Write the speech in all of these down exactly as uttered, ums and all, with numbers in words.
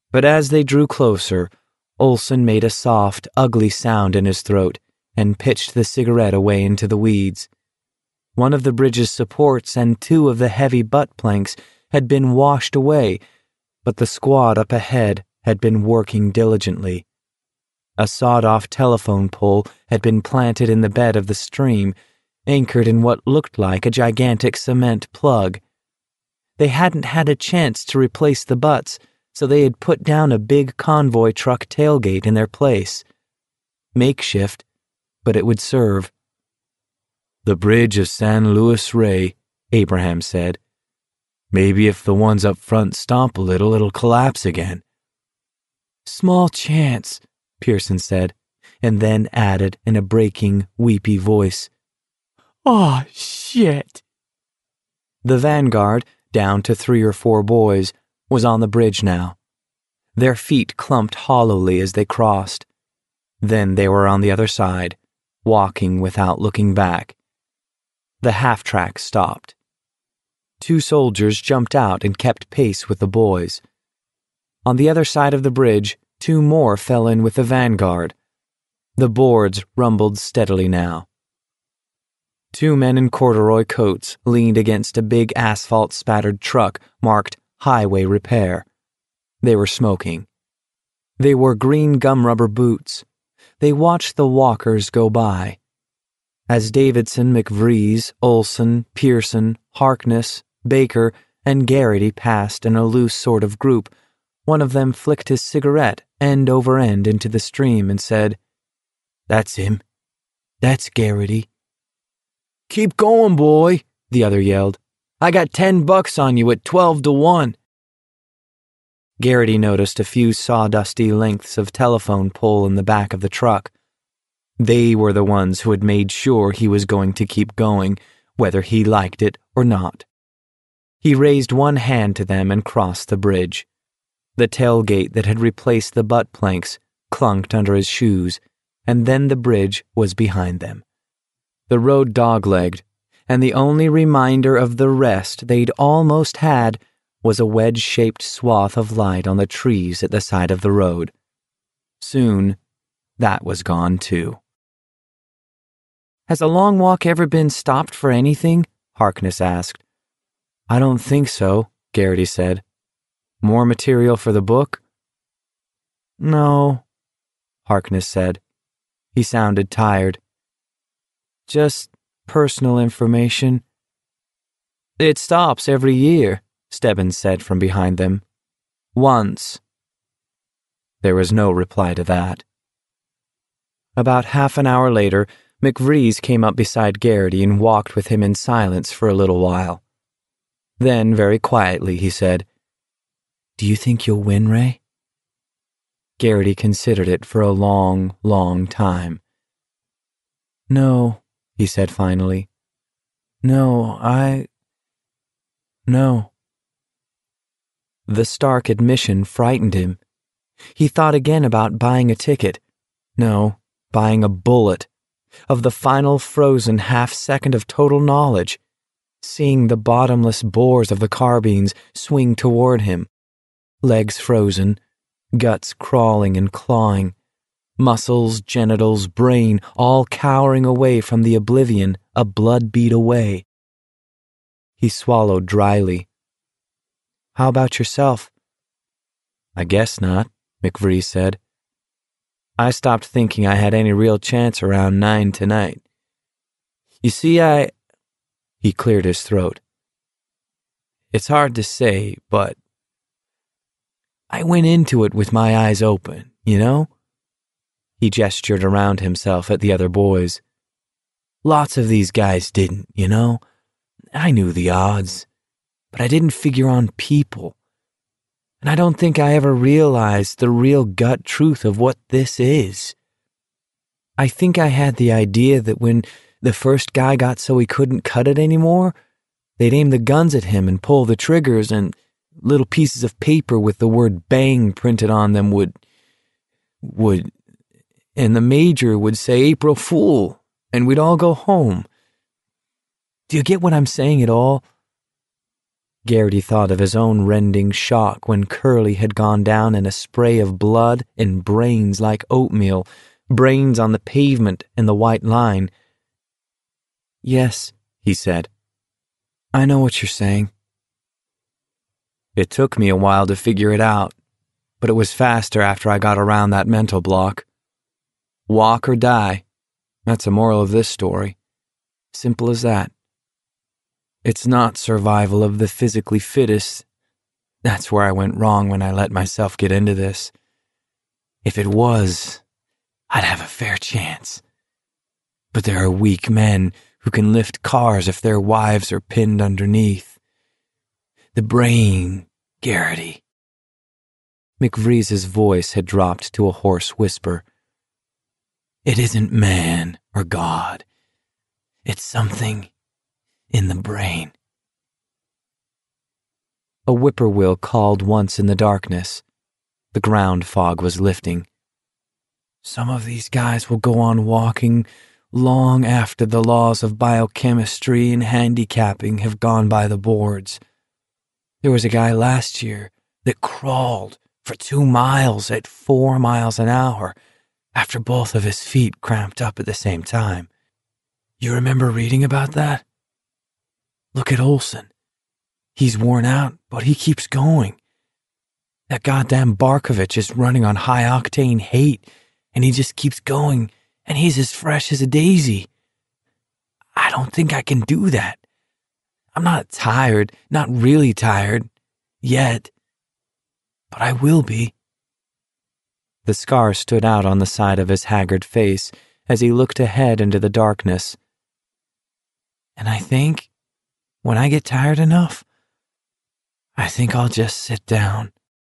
But as they drew closer, Olson made a soft, ugly sound in his throat and pitched the cigarette away into the weeds. One of the bridge's supports and two of the heavy butt planks had been washed away, but the squad up ahead had been working diligently. A sawed-off telephone pole had been planted in the bed of the stream, anchored in what looked like a gigantic cement plug. They hadn't had a chance to replace the butts, so they had put down a big convoy truck tailgate in their place. Makeshift, but it would serve. "The bridge of San Luis Rey," Abraham said. "Maybe if the ones up front stomp a little, it'll collapse again." "Small chance," Pearson said, and then added in a breaking, weepy voice, "Aw, shit." The vanguard, down to three or four boys, was on the bridge now. Their feet clumped hollowly as they crossed. Then they were on the other side, walking without looking back. The half-track stopped. Two soldiers jumped out and kept pace with the boys. On the other side of the bridge, two more fell in with the vanguard. The boards rumbled steadily now. Two men in corduroy coats leaned against a big asphalt-spattered truck marked Highway Repair. They were smoking. They wore green gum-rubber boots. They watched the walkers go by. As Davidson, McVries, Olson, Pearson, Harkness, Baker, and Garrity passed in a loose sort of group, one of them flicked his cigarette end over end into the stream and said, "That's him. That's Garrity." "Keep going, boy," the other yelled. "I got ten bucks on you at twelve to one. Garrity noticed a few sawdusty lengths of telephone pole in the back of the truck. They were the ones who had made sure he was going to keep going, whether he liked it or not. He raised one hand to them and crossed the bridge. The tailgate that had replaced the butt planks clunked under his shoes, and then the bridge was behind them. The road dog-legged, and the only reminder of the rest they'd almost had was a wedge-shaped swath of light on the trees at the side of the road. Soon, that was gone too. "Has a long walk ever been stopped for anything?" Harkness asked. "I don't think so," Garrity said. "More material for the book?" "No," Harkness said. He sounded tired. "Just personal information." "It stops every year," Stebbins said from behind them. "Once." There was no reply to that. About half an hour later, McVries came up beside Garrity and walked with him in silence for a little while. Then, very quietly, he said, "Do you think you'll win, Ray?" Garrity considered it for a long, long time. "No," he said finally. "No, I... no." The stark admission frightened him. He thought again about buying a ticket. No, buying a bullet. Of the final frozen half-second of total knowledge. Seeing the bottomless bores of the carbines swing toward him. Legs frozen, guts crawling and clawing. Muscles, genitals, brain, all cowering away from the oblivion a blood beat away. He swallowed dryly. "How about yourself?" "I guess not," McVries said. "I stopped thinking I had any real chance around nine tonight. You see, I..." He cleared his throat. "It's hard to say, but I went into it with my eyes open, you know?" He gestured around himself at the other boys. "Lots of these guys didn't, you know? I knew the odds, but I didn't figure on people. And I don't think I ever realized the real gut truth of what this is. I think I had the idea that when the first guy got so he couldn't cut it anymore, they'd aim the guns at him and pull the triggers, and little pieces of paper with the word bang printed on them would, would, and the major would say April Fool, and we'd all go home. Do you get what I'm saying at all?" Garrity thought of his own rending shock when Curly had gone down in a spray of blood and brains like oatmeal, brains on the pavement and the white line. "Yes," he said. "I know what you're saying." "It took me a while to figure it out, but it was faster after I got around that mental block. Walk or die. That's the moral of this story. Simple as that. It's not survival of the physically fittest. That's where I went wrong when I let myself get into this. If it was, I'd have a fair chance. But there are weak men who can lift cars if their wives are pinned underneath. The brain, Garrity." McVree's voice had dropped to a hoarse whisper. "It isn't man or God. It's something in the brain." A whippoorwill called once in the darkness. The ground fog was lifting. "Some of these guys will go on walking long after the laws of biochemistry and handicapping have gone by the boards. There was a guy last year that crawled for two miles at four miles an hour after both of his feet cramped up at the same time. You remember reading about that? Look at Olson. He's worn out, but he keeps going. That goddamn Barkovich is running on high-octane hate, and he just keeps going, and he's as fresh as a daisy. I don't think I can do that. I'm not tired, not really tired, yet, but I will be." The scar stood out on the side of his haggard face as he looked ahead into the darkness. "And I think, when I get tired enough, I think I'll just sit down."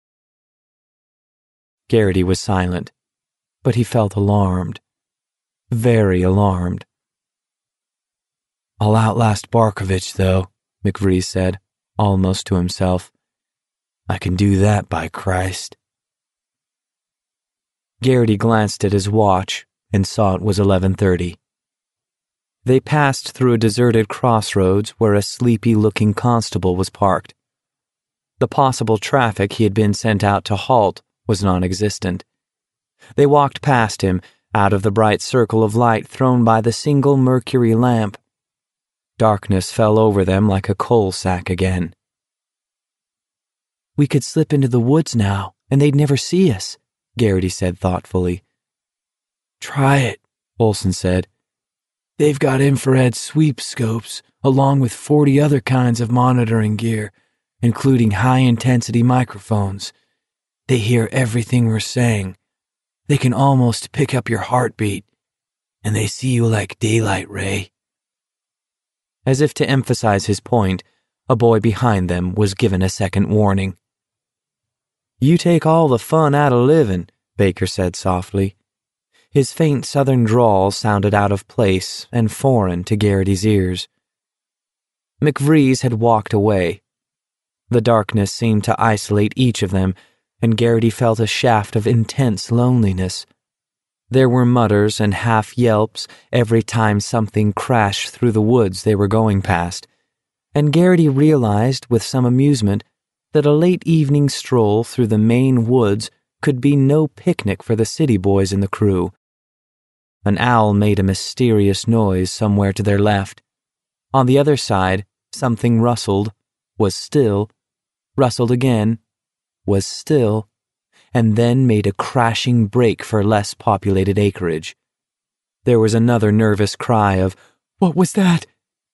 Garrity was silent, but he felt alarmed. Very alarmed. "I'll outlast Barkovich, though," McVree said, almost to himself. "I can do that, by Christ." Garrity glanced at his watch and saw it was eleven thirty. They passed through a deserted crossroads where a sleepy-looking constable was parked. The possible traffic he had been sent out to halt was non-existent. They walked past him, out of the bright circle of light thrown by the single mercury lamp. Darkness fell over them like a coal sack again. "We could slip into the woods now, and they'd never see us," Garrity said thoughtfully. "Try it," Olson said. "They've got infrared sweep scopes, along with forty other kinds of monitoring gear, including high-intensity microphones. They hear everything we're saying. They can almost pick up your heartbeat, and they see you like daylight, Ray." As if to emphasize his point, a boy behind them was given a second warning. "You take all the fun out of living," Baker said softly. His faint southern drawl sounded out of place and foreign to Garrity's ears. McVree's had walked away. The darkness seemed to isolate each of them, and Garrity felt a shaft of intense loneliness. There were mutters and half-yelps every time something crashed through the woods they were going past, and Garrity realized with some amusement that a late evening stroll through the Maine woods could be no picnic for the city boys in the crew. An owl made a mysterious noise somewhere to their left. On the other side, something rustled, was still, rustled again, was still, and then made a crashing break for less populated acreage. There was another nervous cry of, "What was that?"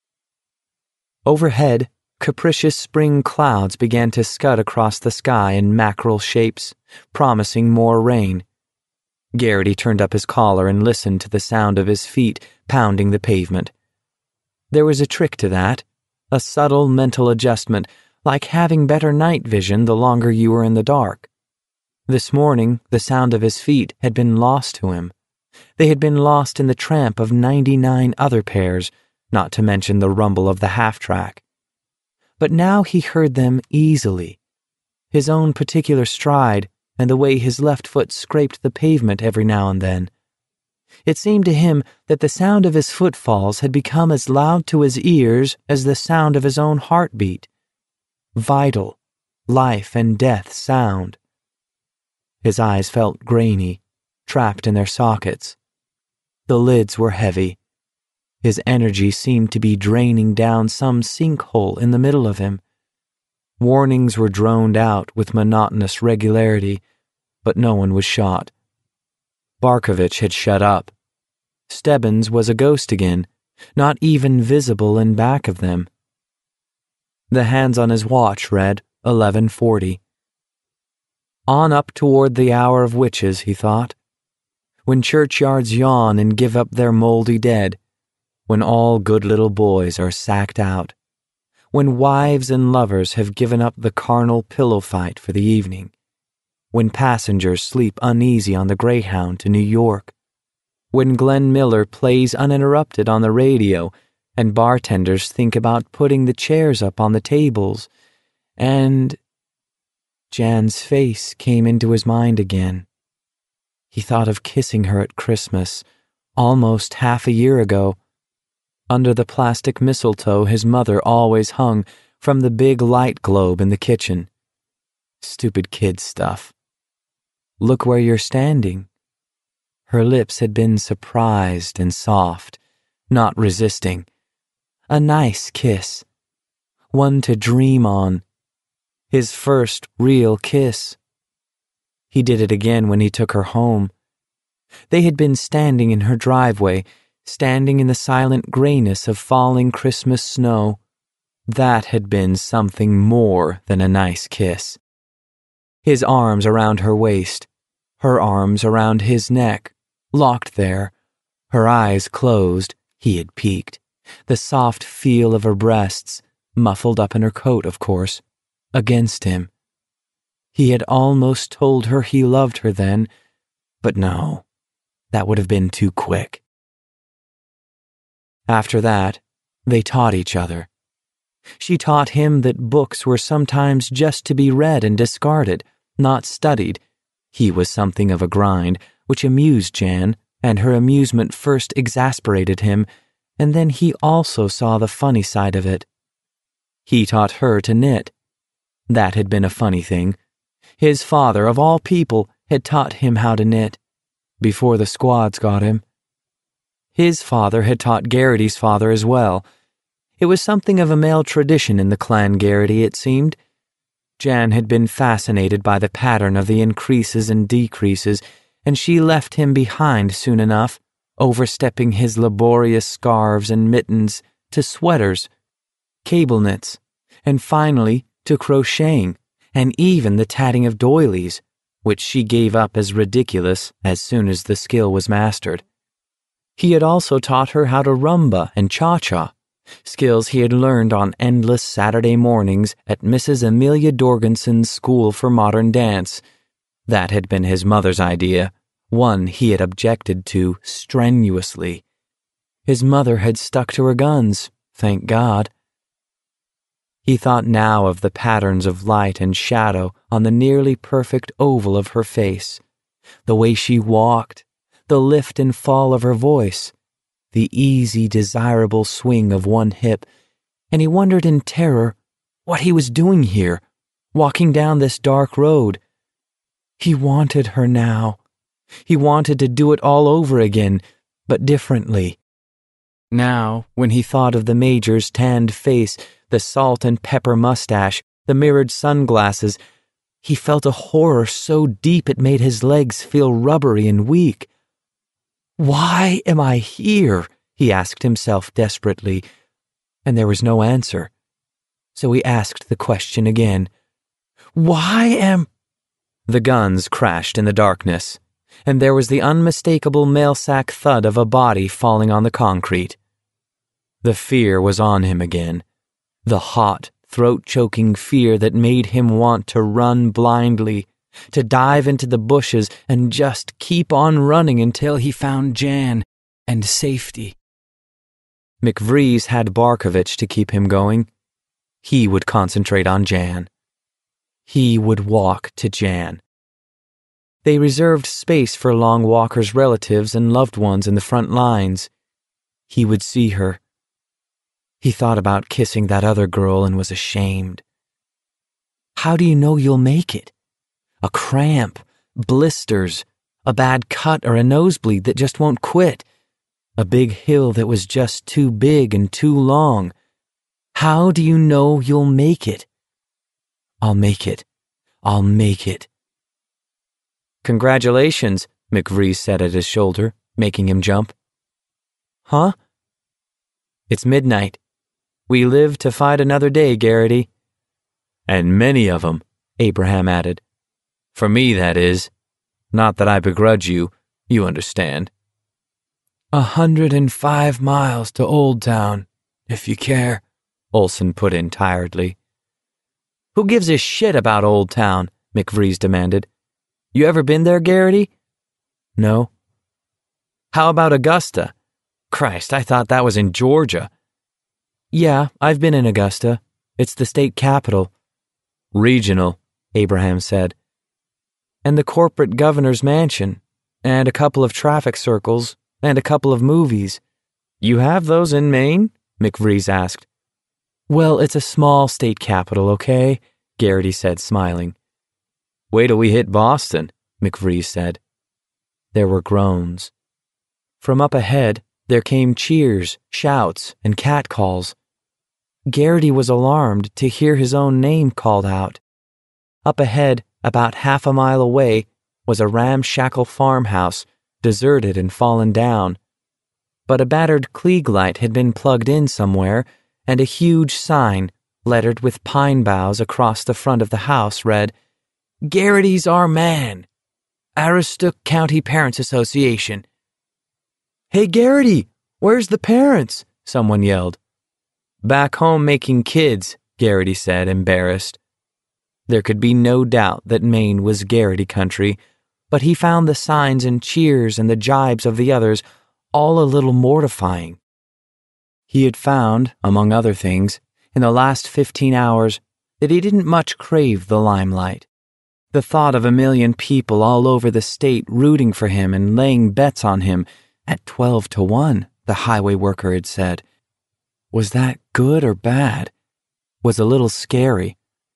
Overhead, capricious spring clouds began to scud across the sky in mackerel shapes, promising more rain. Garrity turned up his collar and listened to the sound of his feet pounding the pavement. There was a trick to that, a subtle mental adjustment, like having better night vision the longer you were in the dark. This morning, the sound of his feet had been lost to him. They had been lost in the tramp of ninety-nine other pairs, not to mention the rumble of the half-track. But now he heard them easily. His own particular stride and the way his left foot scraped the pavement every now and then. It seemed to him that the sound of his footfalls had become as loud to his ears as the sound of his own heartbeat. vital, life and death sound. His eyes felt grainy, trapped in their sockets. The lids were heavy. His energy seemed to be draining down some sinkhole in the middle of him. Warnings were droned out with monotonous regularity, but no one was shot. Barkovich had shut up. Stebbins was a ghost again, not even visible in back of them. The hands on his watch read eleven forty. On up toward the hour of witches, he thought. When churchyards yawn and give up their mouldy dead, when all good little boys are sacked out, when wives and lovers have given up the carnal pillow fight for the evening, when passengers sleep uneasy on the Greyhound to New York, when Glenn Miller plays uninterrupted on the radio and bartenders think about putting the chairs up on the tables, and... Jan's face came into his mind again. He thought of kissing her at Christmas, almost half a year ago, under the plastic mistletoe his mother always hung from the big light globe in the kitchen. Stupid kid stuff. Look where you're standing. Her lips had been surprised and soft, not resisting. A nice kiss. One to dream on. His first real kiss. He did it again when he took her home. They had been standing in her driveway, standing in the silent grayness of falling Christmas snow. That had been something more than a nice kiss. His arms around her waist, her arms around his neck, locked there, her eyes closed, he had peeked, the soft feel of her breasts, muffled up in her coat, of course, against him. He had almost told her he loved her then, but no, that would have been too quick. After that, they taught each other. She taught him that books were sometimes just to be read and discarded, not studied. He was something of a grind, which amused Jan, and her amusement first exasperated him, and then he also saw the funny side of it. He taught her to knit. That had been a funny thing. His father, of all people, had taught him how to knit, before the squads got him. His father had taught Garrity's father as well. It was something of a male tradition in the clan Garrity, it seemed. Jan had been fascinated by the pattern of the increases and decreases, and she left him behind soon enough, overstepping his laborious scarves and mittens to sweaters, cable knits, and finally to crocheting, and even the tatting of doilies, which she gave up as ridiculous as soon as the skill was mastered. He had also taught her how to rumba and cha-cha, skills he had learned on endless Saturday mornings at Missus Amelia Dorganson's School for Modern Dance. That had been his mother's idea, one he had objected to strenuously. His mother had stuck to her guns, thank God. He thought now of the patterns of light and shadow on the nearly perfect oval of her face, the way she walked, the lift and fall of her voice, the easy, desirable swing of one hip, and he wondered in terror what he was doing here, walking down this dark road. He wanted her now. He wanted to do it all over again, but differently. Now, when he thought of the Major's tanned face, the salt and pepper mustache, the mirrored sunglasses, he felt a horror so deep it made his legs feel rubbery and weak. Why am I here? He asked himself desperately, and there was no answer. So he asked the question again. Why am... The guns crashed in the darkness, and there was the unmistakable mail-sack thud of a body falling on the concrete. The fear was on him again, the hot, throat-choking fear that made him want to run blindly, to dive into the bushes and just keep on running until he found Jan and safety. McVrees had Barkovich to keep him going. He would concentrate on Jan. He would walk to Jan. They reserved space for Long Walker's relatives and loved ones in the front lines. He would see her. He thought about kissing that other girl and was ashamed. How do you know you'll make it? A cramp, blisters, a bad cut or a nosebleed that just won't quit, a big hill that was just too big and too long. How do you know you'll make it? I'll make it. I'll make it. Congratulations, McVries said at his shoulder, making him jump. Huh? It's midnight. We live to fight another day, Garrity. And many of 'em, Abraham added. For me, that is. Not that I begrudge you, you understand. A hundred and five miles to Old Town, if you care, Olson put in tiredly. Who gives a shit about Old Town? McVries demanded. You ever been there, Garrity? No. How about Augusta? Christ, I thought that was in Georgia. Yeah, I've been in Augusta. It's the state capital. Regional, Abraham said. And the corporate governor's mansion, and a couple of traffic circles, and a couple of movies. You have those in Maine? McVries asked. Well, it's a small state capital, okay? Garrity said, smiling. Wait till we hit Boston, McVries said. There were groans. From up ahead, there came cheers, shouts, and catcalls. Garrity was alarmed to hear his own name called out. Up ahead, about half a mile away, was a ramshackle farmhouse, deserted and fallen down. But a battered Klieg light had been plugged in somewhere, and a huge sign, lettered with pine boughs across the front of the house, read, Garrity's our man. Aroostook County Parents Association. Hey, Garrity, where's the parents? Someone yelled. Back home making kids, Garrity said, embarrassed. There could be no doubt that Maine was Garrity country, but he found the signs and cheers and the jibes of the others all a little mortifying. He had found, among other things, in the last fifteen hours, that he didn't much crave the limelight. The thought of a million people all over the state rooting for him and laying bets on him, at twelve to one, the highway worker had said, was that good or bad? Was a little scary.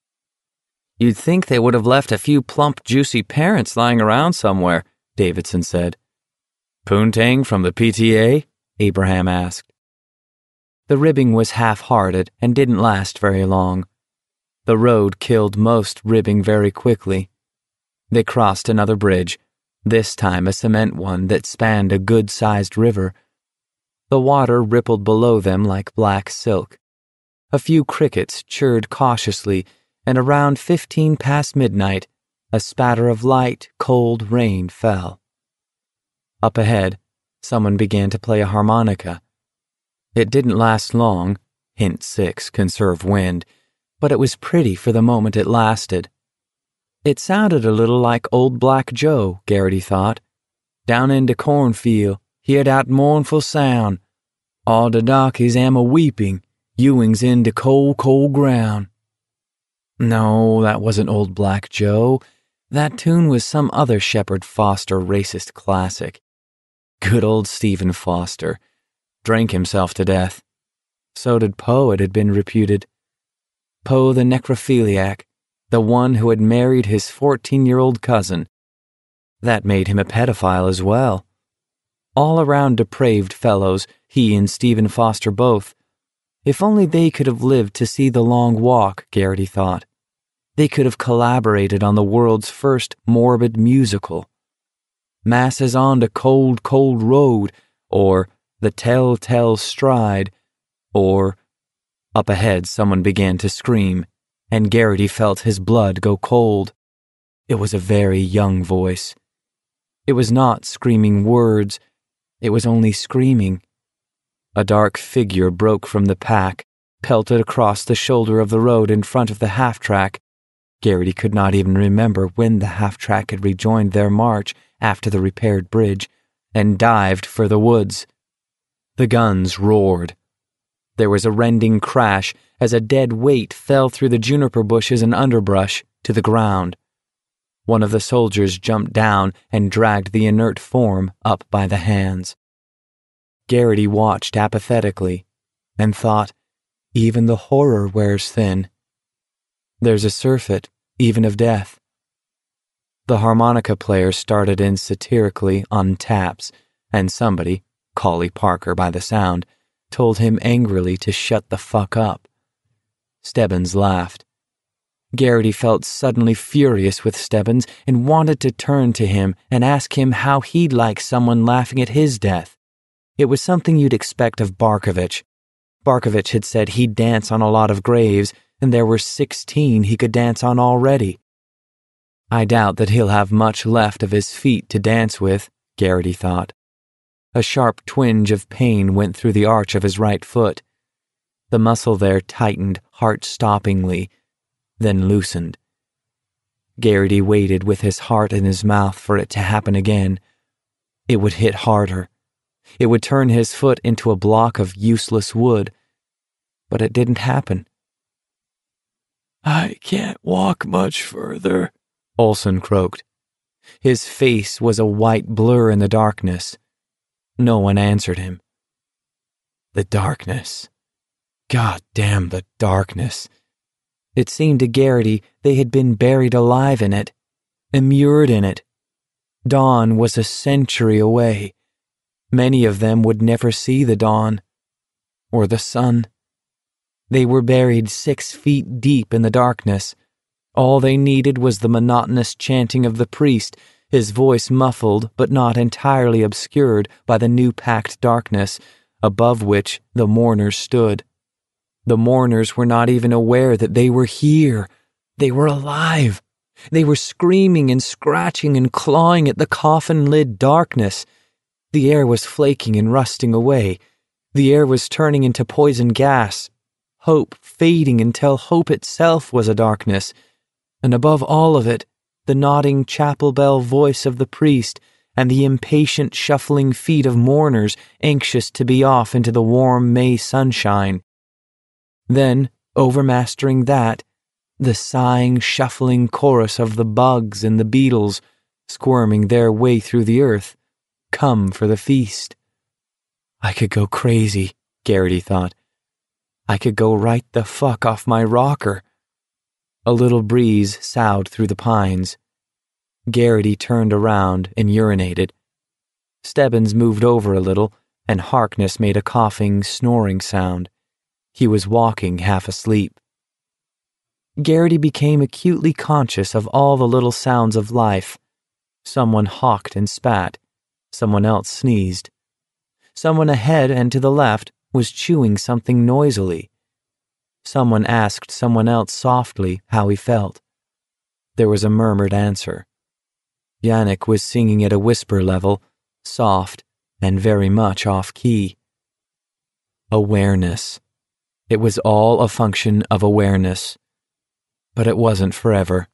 You'd think they would have left a few plump, juicy parents lying around somewhere, Davidson said. Poontang from the P T A? Abraham asked. The ribbing was half-hearted and didn't last very long. The road killed most ribbing very quickly. They crossed another bridge, this time a cement one that spanned a good-sized river. The water rippled below them like black silk. A few crickets chirred cautiously, and around fifteen past midnight, a spatter of light, cold rain fell. Up ahead, someone began to play a harmonica. It didn't last long, hint six, conserve wind, but it was pretty for the moment it lasted. It sounded a little like Old Black Joe, Garrity thought. Down in de cornfield, hear dat mournful sound. All de darkies am a weeping, Ewing's in de cold, cold ground. No, that wasn't Old Black Joe. That tune was some other Shepherd Foster racist classic. Good old Stephen Foster. Drank himself to death. So did Poe, it had been reputed. Poe the necrophiliac, the one who had married his fourteen-year-old cousin. That made him a pedophile as well. All-around depraved fellows, he and Stephen Foster both. If only they could have lived to see the long walk, Garrity thought. They could have collaborated on the world's first morbid musical. Masses on the cold, cold road, or The Tell-Tale Stride, or... Up ahead someone began to scream, and Garrity felt his blood go cold. It was a very young voice. It was not screaming words, it was only screaming. A dark figure broke from the pack, pelted across the shoulder of the road in front of the half-track. Garrity could not even remember when the half-track had rejoined their march after the repaired bridge, and dived for the woods. The guns roared. There was a rending crash as a dead weight fell through the juniper bushes and underbrush to the ground. One of the soldiers jumped down and dragged the inert form up by the hands. Garrity watched apathetically and thought, even the horror wears thin. There's a surfeit, even of death. The harmonica player started in satirically on taps, and somebody, Collie Parker by the sound, told him angrily to shut the fuck up. Stebbins laughed. Garrity felt suddenly furious with Stebbins and wanted to turn to him and ask him how he'd like someone laughing at his death. It was something you'd expect of Barkovich. Barkovich had said he'd dance on a lot of graves, and there were sixteen he could dance on already. I doubt that he'll have much left of his feet to dance with, Garrity thought. A sharp twinge of pain went through the arch of his right foot. The muscle there tightened heart-stoppingly, then loosened. Garrity waited with his heart in his mouth for it to happen again. It would hit harder. It would turn his foot into a block of useless wood. But it didn't happen. "I can't walk much further," Olson croaked. His face was a white blur in the darkness. No one answered him. The darkness. God damn the darkness. It seemed to Garrity they had been buried alive in it, immured in it. Dawn was a century away. Many of them would never see the dawn, or the sun. They were buried six feet deep in the darkness. All they needed was the monotonous chanting of the priest, his voice muffled but not entirely obscured by the new-packed darkness, above which the mourners stood. The mourners were not even aware that they were here. They were alive. They were screaming and scratching and clawing at the coffin-lid darkness. The air was flaking and rusting away. The air was turning into poison gas. Hope fading until hope itself was a darkness. And above all of it, the nodding chapel bell voice of the priest and the impatient shuffling feet of mourners anxious to be off into the warm May sunshine. Then, overmastering that, the sighing, shuffling chorus of the bugs and the beetles, squirming their way through the earth, come for the feast. I could go crazy, Garrity thought. I could go right the fuck off my rocker. A little breeze soughed through the pines. Garrity turned around and urinated. Stebbins moved over a little, and Harkness made a coughing, snoring sound. He was walking half asleep. Garrity became acutely conscious of all the little sounds of life. Someone hawked and spat. Someone else sneezed. Someone ahead and to the left was chewing something noisily. Someone asked someone else softly how he felt. There was a murmured answer. Yannick was singing at a whisper level, soft and very much off-key. Awareness. It was all a function of awareness. But it wasn't forever.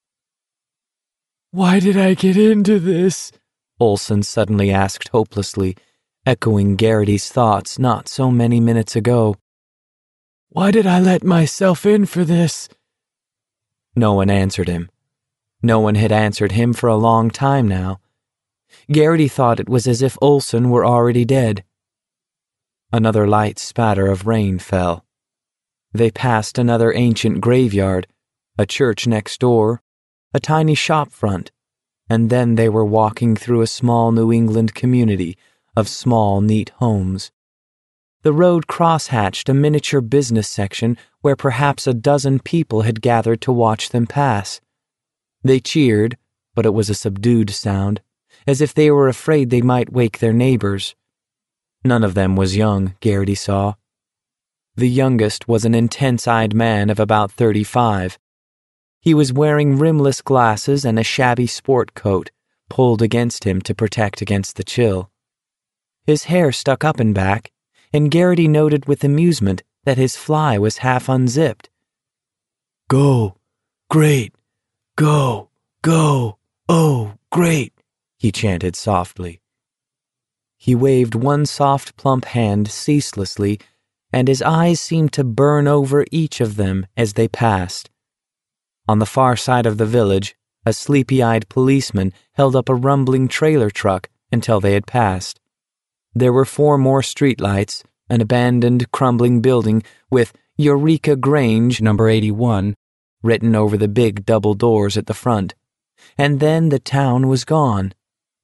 "Why did I get into this?" Olson suddenly asked hopelessly, echoing Garrity's thoughts not so many minutes ago. "Why did I let myself in for this?" No one answered him. No one had answered him for a long time now. Garrity thought it was as if Olson were already dead. Another light spatter of rain fell. They passed another ancient graveyard, a church next door, a tiny shop front, and then they were walking through a small New England community of small, neat homes. The road crosshatched a miniature business section where perhaps a dozen people had gathered to watch them pass. They cheered, but it was a subdued sound, as if they were afraid they might wake their neighbors. None of them was young, Garrity saw. The youngest was an intense-eyed man of about thirty-five. He was wearing rimless glasses and a shabby sport coat, pulled against him to protect against the chill. His hair stuck up and back, and Garrity noted with amusement that his fly was half unzipped. "Go, great, go, go, oh, great," he chanted softly. He waved one soft, plump hand ceaselessly, and his eyes seemed to burn over each of them as they passed. On the far side of the village, a sleepy-eyed policeman held up a rumbling trailer truck until they had passed. There were four more streetlights, an abandoned, crumbling building with Eureka Grange, number eighty-one, written over the big double doors at the front, and then the town was gone.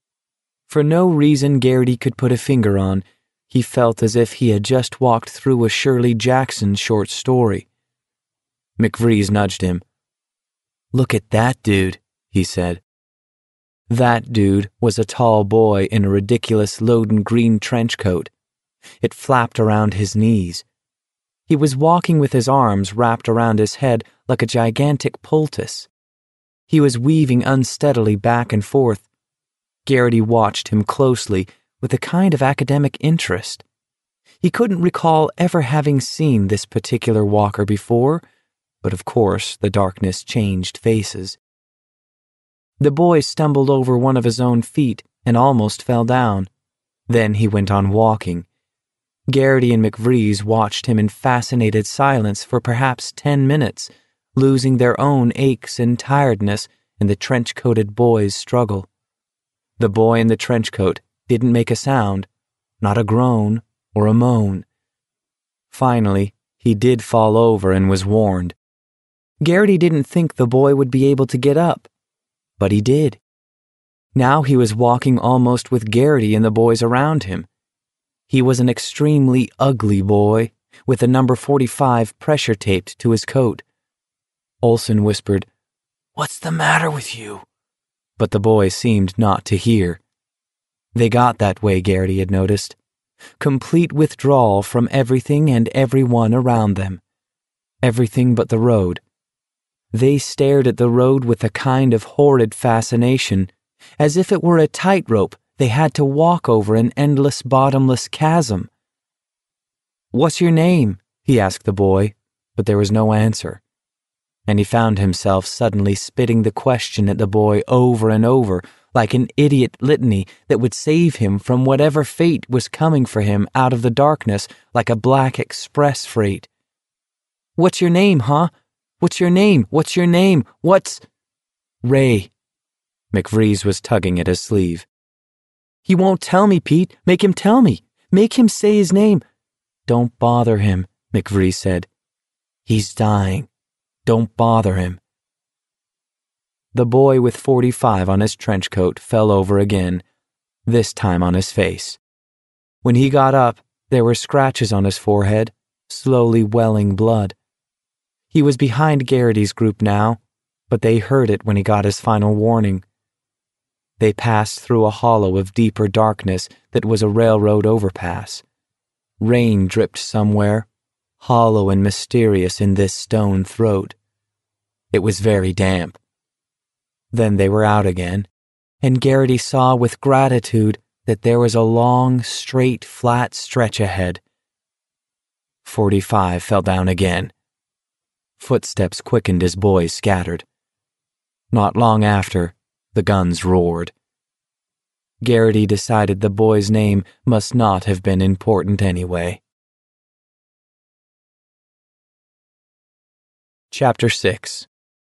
For no reason Garrity could put a finger on, he felt as if he had just walked through a Shirley Jackson short story. McVrees nudged him. "Look at that dude," he said. That dude was a tall boy in a ridiculous Loden green trench coat. It flapped around his knees. He was walking with his arms wrapped around his head like a gigantic poultice. He was weaving unsteadily back and forth. Garrity watched him closely with a kind of academic interest. He couldn't recall ever having seen this particular walker before, but of course the darkness changed faces. The boy stumbled over one of his own feet and almost fell down. Then he went on walking. Garrity and McVrees watched him in fascinated silence for perhaps ten minutes, losing their own aches and tiredness in the trench-coated boy's struggle. The boy in the trench coat didn't make a sound, not a groan or a moan. Finally, he did fall over and was warned. Garrity didn't think the boy would be able to get up, but he did. Now he was walking almost with Garrity and the boys around him. He was an extremely ugly boy, with the number forty-five pressure taped to his coat. Olson whispered, "What's the matter with you?" But the boy seemed not to hear. They got that way, Garrity had noticed. Complete withdrawal from everything and everyone around them. Everything but the road. They stared at the road with a kind of horrid fascination, as if it were a tightrope they had to walk over an endless bottomless chasm. "What's your name?" he asked the boy, but there was no answer. And he found himself suddenly spitting the question at the boy over and over, like an idiot litany that would save him from whatever fate was coming for him out of the darkness like a black express freight. "What's your name, huh? What's your name? What's your name? What's—" "Ray." McVrees was tugging at his sleeve. "He won't tell me, Pete. Make him tell me. Make him say his name." "Don't bother him," McVrees said. "He's dying. Don't bother him." The boy with forty-five on his trench coat fell over again, this time on his face. When he got up, there were scratches on his forehead, slowly welling blood. He was behind Garrity's group now, but they heard it when he got his final warning. They passed through a hollow of deeper darkness that was a railroad overpass. Rain dripped somewhere, hollow and mysterious in this stone throat. It was very damp. Then they were out again, and Garrity saw with gratitude that there was a long, straight, flat stretch ahead. Forty-five fell down again. Footsteps quickened as boys scattered. Not long after, the guns roared. Garrity decided the boy's name must not have been important anyway. Chapter six.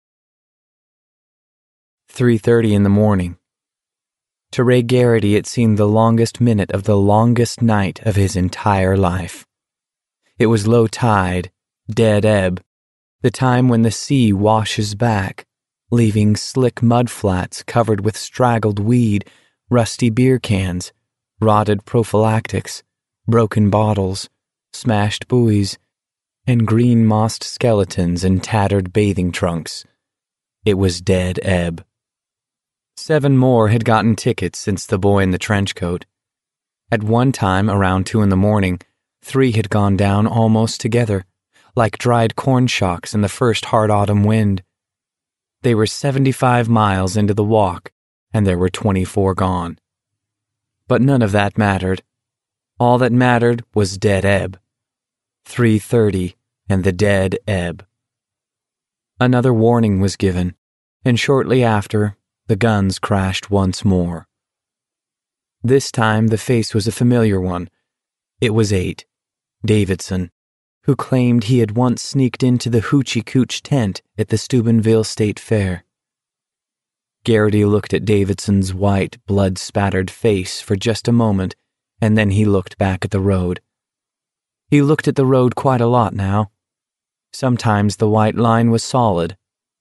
three thirty in the morning. To Ray Garrity it seemed the longest minute of the longest night of his entire life. It was low tide, dead ebb, the time when the sea washes back, leaving slick mud flats covered with straggled weed, rusty beer cans, rotted prophylactics, broken bottles, smashed buoys, and green-mossed skeletons and tattered bathing trunks. It was dead ebb. Seven more had gotten tickets since the boy in the trench coat. At one time, around two in the morning, three had gone down almost together, like dried corn shocks in the first hard autumn wind. They were seventy-five miles into the walk, and there were twenty-four gone. But none of that mattered. All that mattered was dead ebb. three thirty and the dead ebb. Another warning was given, and shortly after, the guns crashed once more. This time the face was a familiar one. It was eight, Davidson, who claimed he had once sneaked into the Hoochie Cooch tent at the Steubenville State Fair. Garrity looked at Davidson's white, blood-spattered face for just a moment, and then he looked back at the road. He looked at the road quite a lot now. Sometimes the white line was solid,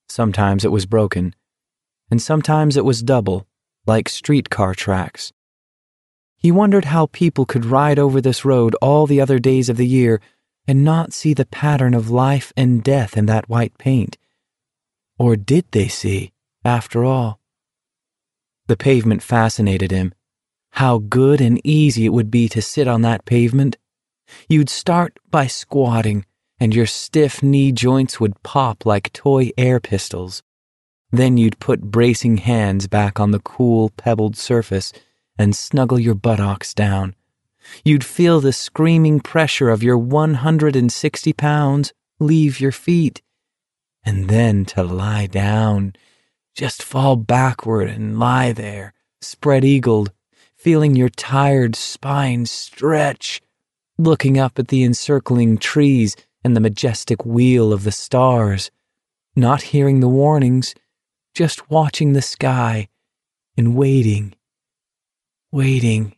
Sometimes it was broken, and sometimes it was double, like streetcar tracks. He wondered how people could ride over this road all the other days of the year and not see the pattern of life and death in that white paint. Or did they see, after all? The pavement fascinated him. How good and easy it would be to sit on that pavement. You'd start by squatting, and your stiff knee joints would pop like toy air pistols. Then you'd put bracing hands back on the cool, pebbled surface and snuggle your buttocks down. You'd feel the screaming pressure of your one hundred sixty pounds leave your feet. And then to lie down, just fall backward and lie there, spread-eagled, feeling your tired spine stretch, looking up at the encircling trees and the majestic wheel of the stars, not hearing the warnings, just watching the sky and waiting, waiting.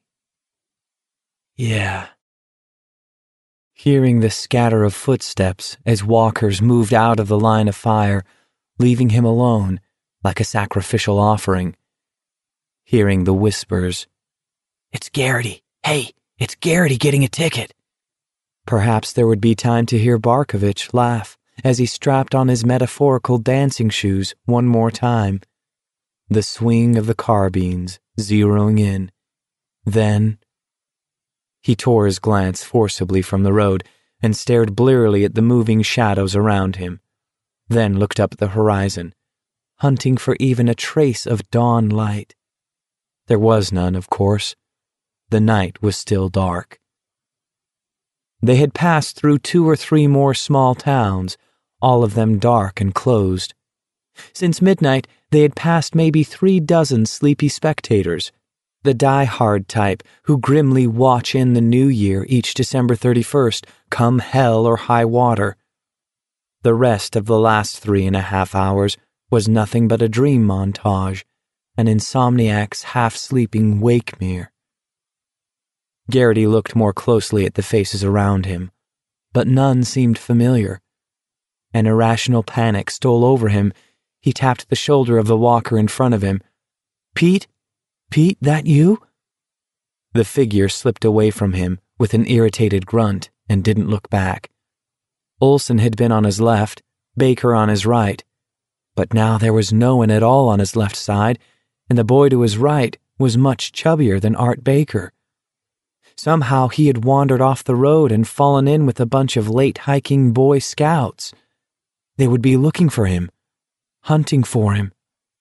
Yeah. Hearing the scatter of footsteps as walkers moved out of the line of fire, leaving him alone like a sacrificial offering. Hearing the whispers, "It's Garrity. Hey, it's Garrity getting a ticket." Perhaps there would be time to hear Barkovich laugh as he strapped on his metaphorical dancing shoes one more time. The swing of the carbines zeroing in. Then he tore his glance forcibly from the road and stared blearily at the moving shadows around him, then looked up at the horizon, hunting for even a trace of dawn light. There was none, of course. The night was still dark. They had passed through two or three more small towns, all of them dark and closed. Since midnight, they had passed maybe three dozen sleepy spectators, the die-hard type who grimly watch in the new year each December thirty-first, come hell or high water. The rest of the last three and a half hours was nothing but a dream montage, an insomniac's half-sleeping wake-mere. Garrity looked more closely at the faces around him, but none seemed familiar. An irrational panic stole over him. He tapped the shoulder of the walker in front of him. "Pete? Pete, that you?" The figure slipped away from him with an irritated grunt and didn't look back. Olson had been on his left, Baker on his right, but now there was no one at all on his left side, and the boy to his right was much chubbier than Art Baker. Somehow he had wandered off the road and fallen in with a bunch of late-hiking Boy Scouts. They would be looking for him, hunting for him.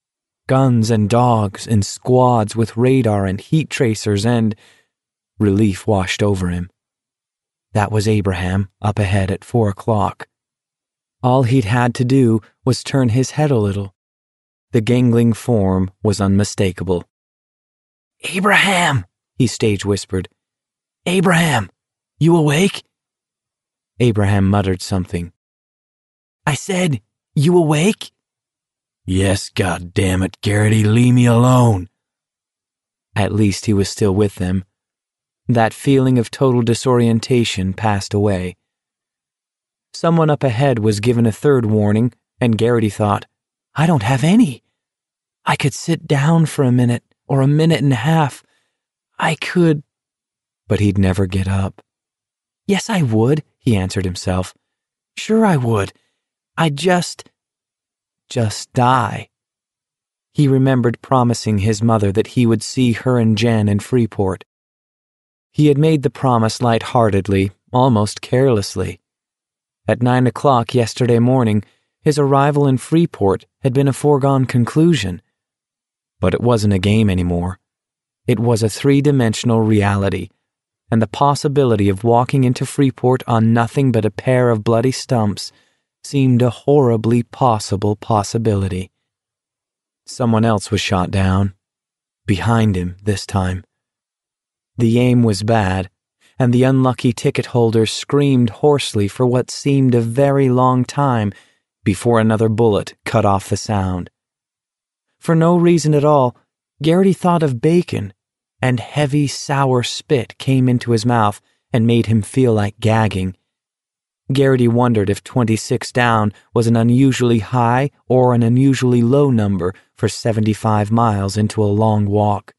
Guns and dogs and squads with radar and heat tracers and... Relief washed over him. That was Abraham up ahead at four o'clock. All he'd had to do was turn his head a little. The gangling form was unmistakable. "Abraham," he stage-whispered. "Abraham, you awake?" Abraham muttered something. "I said, you awake?" "Yes, goddammit, Garrity, leave me alone." At least he was still with them. That feeling of total disorientation passed away. Someone up ahead was given a third warning, and Garrity thought, "I don't have any. I could sit down for a minute, or a minute and a half. I could..." But he'd never get up. "Yes, I would," he answered himself. "Sure I would. I'd just... just die." He remembered promising his mother that he would see her and Jen in Freeport. He had made the promise light-heartedly, almost carelessly. At nine o'clock yesterday morning, his arrival in Freeport had been a foregone conclusion. But it wasn't a game anymore. It was a three-dimensional reality, and the possibility of walking into Freeport on nothing but a pair of bloody stumps seemed a horribly possible possibility. Someone else was shot down. Behind him, this time. The aim was bad, and the unlucky ticket holder screamed hoarsely for what seemed a very long time before another bullet cut off the sound. For no reason at all, Garrity thought of bacon, and heavy, sour spit came into his mouth and made him feel like gagging. Garrity wondered if twenty-six down was an unusually high or an unusually low number for seventy-five miles into a long walk.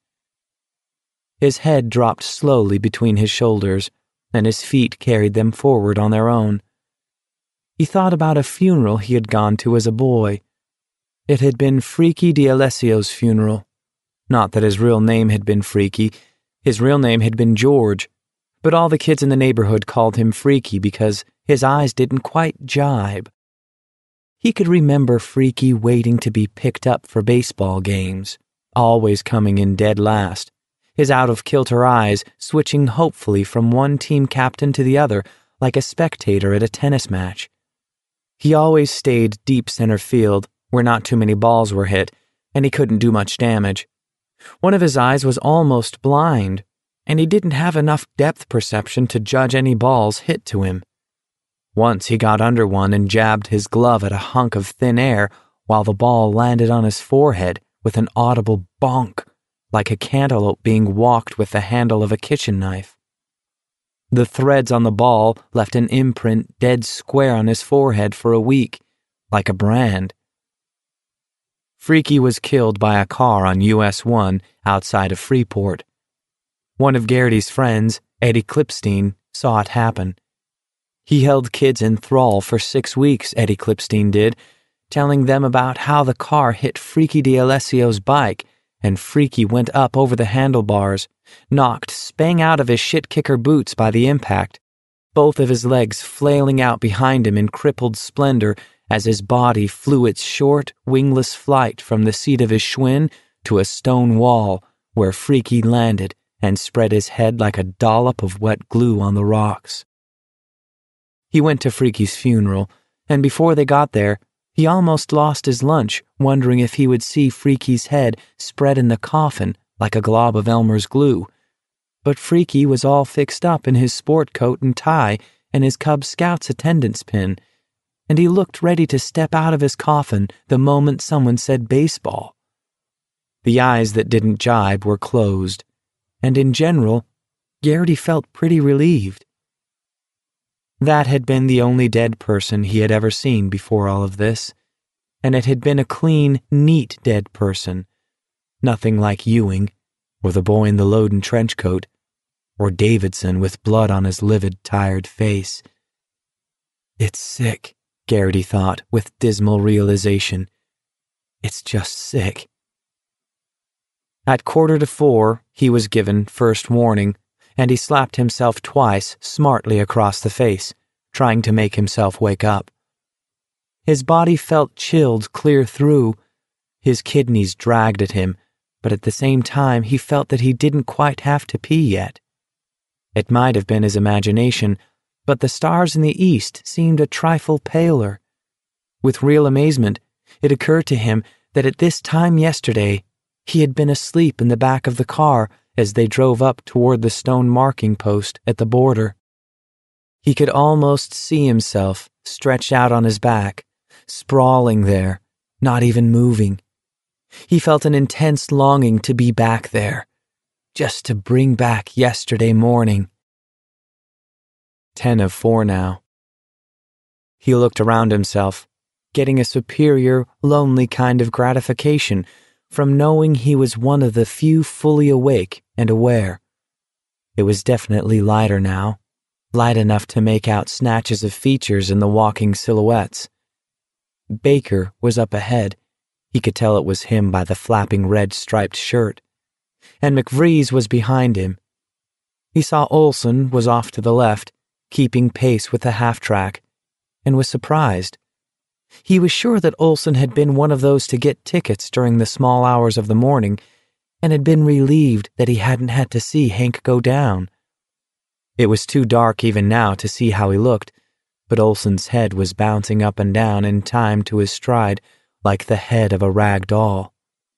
His head dropped slowly between his shoulders, and his feet carried them forward on their own. He thought about a funeral he had gone to as a boy. It had been Freaky D'Alessio's funeral. Not that his real name had been Freaky. His real name had been George, but all the kids in the neighborhood called him Freaky because his eyes didn't quite jibe. He could remember Freaky waiting to be picked up for baseball games, always coming in dead last, his out-of-kilter eyes switching hopefully from one team captain to the other like a spectator at a tennis match. He always stayed deep center field, where not too many balls were hit, and he couldn't do much damage. One of his eyes was almost blind, and he didn't have enough depth perception to judge any balls hit to him. Once he got under one and jabbed his glove at a hunk of thin air while the ball landed on his forehead with an audible bonk, like a cantaloupe being walked with the handle of a kitchen knife. The threads on the ball left an imprint dead square on his forehead for a week, like a brand. Freaky was killed by a car on U S one outside of Freeport. One of Garrity's friends, Eddie Clipstein, saw it happen. He held kids in thrall for six weeks, Eddie Clipstein did, telling them about how the car hit Freaky D'Alessio's bike and Freaky went up over the handlebars, knocked spang out of his shit-kicker boots by the impact, both of his legs flailing out behind him in crippled splendor as his body flew its short, wingless flight from the seat of his Schwinn to a stone wall where Freaky landed and spread his head like a dollop of wet glue on the rocks. He went to Freaky's funeral, and before they got there, he almost lost his lunch, wondering if he would see Freaky's head spread in the coffin like a glob of Elmer's glue. But Freaky was all fixed up in his sport coat and tie and his Cub Scouts attendance pin, and he looked ready to step out of his coffin the moment someone said baseball. The eyes that didn't jibe were closed, and in general, Garrity felt pretty relieved. That had been the only dead person he had ever seen before all of this, and it had been a clean, neat dead person. Nothing like Ewing, or the boy in the Loden trench coat, or Davidson with blood on his livid, tired face. It's sick, Garrity thought with dismal realization. It's just sick. At quarter to four, he was given first warning, and he slapped himself twice smartly across the face, trying to make himself wake up. His body felt chilled clear through. His kidneys dragged at him, but at the same time he felt that he didn't quite have to pee yet. It might have been his imagination, but the stars in the east seemed a trifle paler. With real amazement, it occurred to him that at this time yesterday he had been asleep in the back of the car as they drove up toward the stone marking post at the border. He could almost see himself stretched out on his back, sprawling there, not even moving. He felt an intense longing to be back there, just to bring back yesterday morning. Ten of four now. He looked around himself, getting a superior, lonely kind of gratification from knowing he was one of the few fully awake and aware. It was definitely lighter now, light enough to make out snatches of features in the walking silhouettes. Baker was up ahead. He could tell it was him by the flapping red striped shirt. And McVries was behind him. He saw Olson was off to the left, keeping pace with the half-track, and was surprised. He was sure that Olson had been one of those to get tickets during the small hours of the morning, and had been relieved that he hadn't had to see Hank go down. It was too dark even now to see how he looked, but Olson's head was bouncing up and down in time to his stride like the head of a rag doll.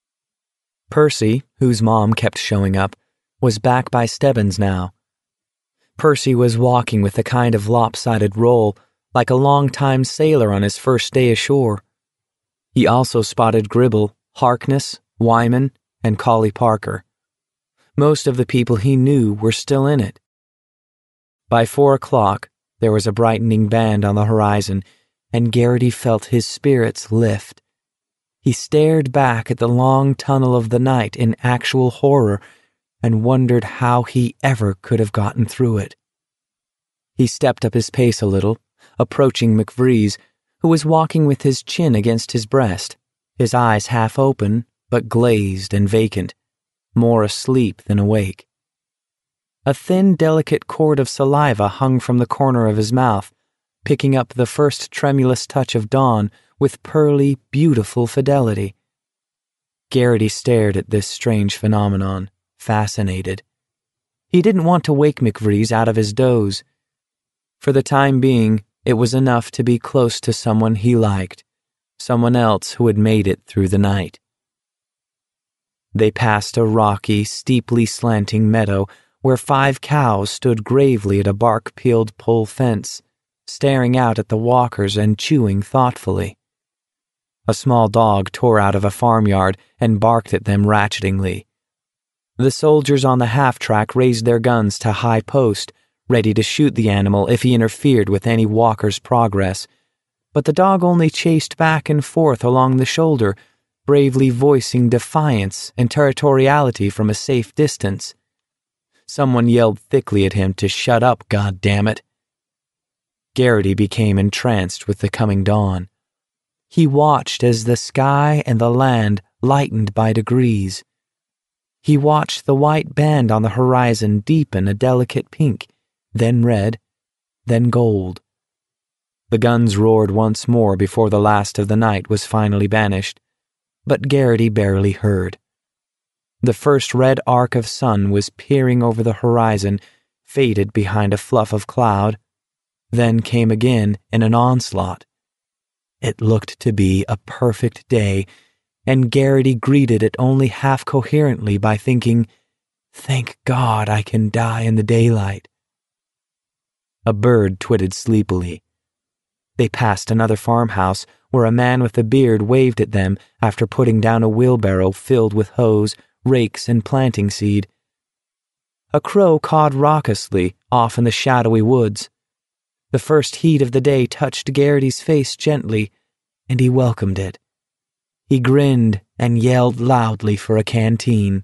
Percy, whose mom kept showing up, was back by Stebbins now. Percy was walking with a kind of lopsided roll, like a long-time sailor on his first day ashore. He also spotted Gribble, Harkness, Wyman, and Collie Parker. Most of the people he knew were still in it. By four o'clock, There was a brightening band on the horizon, and Garrity felt his spirits lift. He stared back at the long tunnel of the night in actual horror and wondered how he ever could have gotten through it. He stepped up his pace a little, approaching McVries, who was walking with his chin against his breast, his eyes half open but glazed and vacant, more asleep than awake. A thin, delicate cord of saliva hung from the corner of his mouth, picking up the first tremulous touch of dawn with pearly, beautiful fidelity. Garrity stared at this strange phenomenon, fascinated. He didn't want to wake McVries out of his doze. For the time being, it was enough to be close to someone he liked, someone else who had made it through the night. They passed a rocky, steeply slanting meadow where five cows stood gravely at a bark-peeled pole fence, staring out at the walkers and chewing thoughtfully. A small dog tore out of a farmyard and barked at them ratchetingly. The soldiers on the half-track raised their guns to high post, ready to shoot the animal if he interfered with any walker's progress, but the dog only chased back and forth along the shoulder, bravely voicing defiance and territoriality from a safe distance. Someone yelled thickly at him to shut up, goddammit. Garrity became entranced with the coming dawn. He watched as the sky and the land lightened by degrees. He watched the white band on the horizon deepen a delicate pink, then red, then gold. The guns roared once more before the last of the night was finally banished, but Garrity barely heard. The first red arc of sun was peering over the horizon, faded behind a fluff of cloud, then came again in an onslaught. It looked to be a perfect day, and Garrity greeted it only half coherently by thinking, "Thank God I can die in the daylight." A bird twittered sleepily. They passed another farmhouse where a man with a beard waved at them after putting down a wheelbarrow filled with hoes, rakes, and planting seed. A crow cawed raucously off in the shadowy woods. The first heat of the day touched Garrity's face gently, and he welcomed it. He grinned and yelled loudly for a canteen.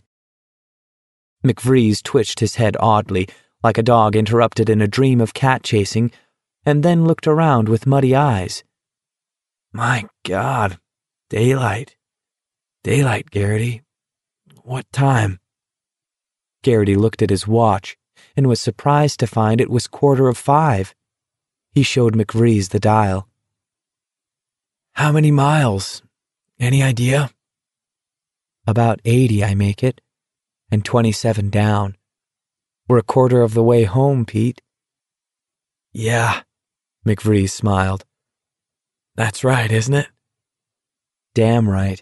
McVries twitched his head oddly, like a dog interrupted in a dream of cat chasing, and then looked around with muddy eyes. "My God, daylight. Daylight, Garrity. What time?" Garrity looked at his watch and was surprised to find it was quarter of five. He showed McVries the dial. "How many miles? Any idea?" "About eighty, I make it, and twenty-seven down. We're a quarter of the way home, Pete." "Yeah," McVries smiled. "That's right, isn't it?" "Damn right."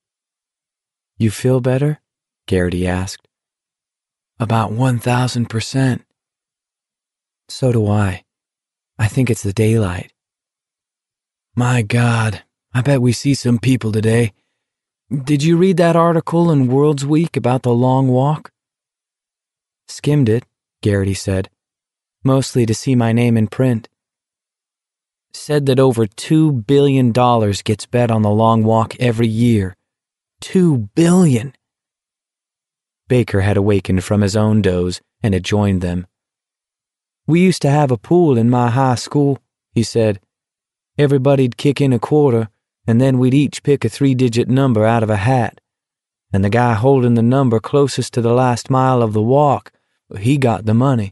"You feel better?" Garrity asked. "About one thousand percent. So do I. I think it's the daylight." "My God, I bet we see some people today. Did you read that article in World's Week about the long walk?" "Skimmed it," Garrity said, "mostly to see my name in print. Said that over two billion dollars gets bet on the long walk every year. Two billion! Baker had awakened from his own doze and had joined them. "We used to have a pool in my high school," he said. "Everybody'd kick in a quarter, and then we'd each pick a three-digit number out of a hat. And the guy holding the number closest to the last mile of the walk, he got the money."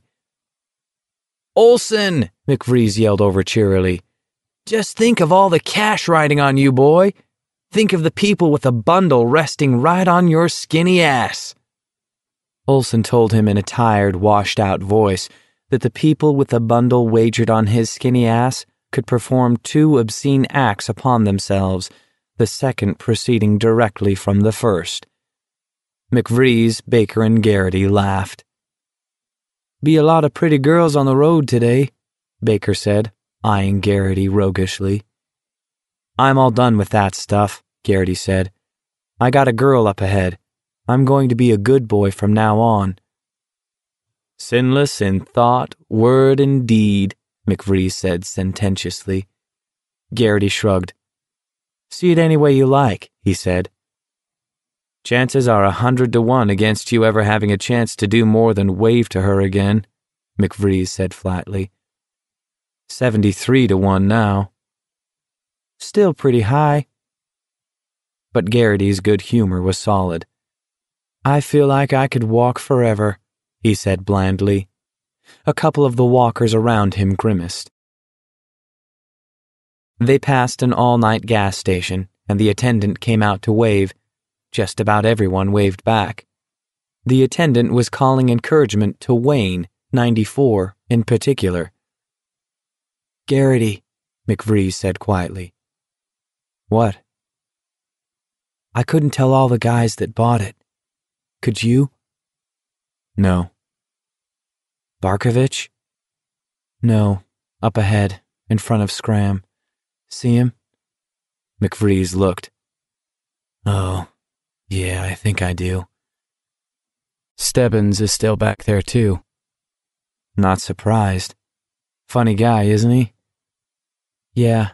"Olson!" McVries yelled over cheerily. "Just think of all the cash riding on you, boy. Think of the people with a bundle resting right on your skinny ass." Olson told him in a tired, washed-out voice that the people with the bundle wagered on his skinny ass could perform two obscene acts upon themselves, the second proceeding directly from the first. McVries, Baker, and Garrity laughed. "Be a lot of pretty girls on the road today," Baker said, eyeing Garrity roguishly. "I'm all done with that stuff," Garrity said. "I got a girl up ahead. I'm going to be a good boy from now on." "Sinless in thought, word, and deed," McVrees said sententiously. Garrity shrugged. See it any way you like, he said. Chances are a hundred to one against you ever having a chance to do more than wave to her again, McVrees said flatly. Seventy-three to one now. Still pretty high. But Garrity's good humor was solid. I feel like I could walk forever, he said blandly. A couple of the walkers around him grimaced. They passed an all-night gas station, and the attendant came out to wave. Just about everyone waved back. The attendant was calling encouragement to Wayne, ninety-four, in particular. Garrity, McVrees said quietly. What? I couldn't tell all the guys that bought it. Could you? No. Barkovich? No, up ahead, in front of Scram. See him? McVrees looked. Oh, yeah, I think I do. Stebbins is still back there, too. Not surprised. Funny guy, isn't he? Yeah.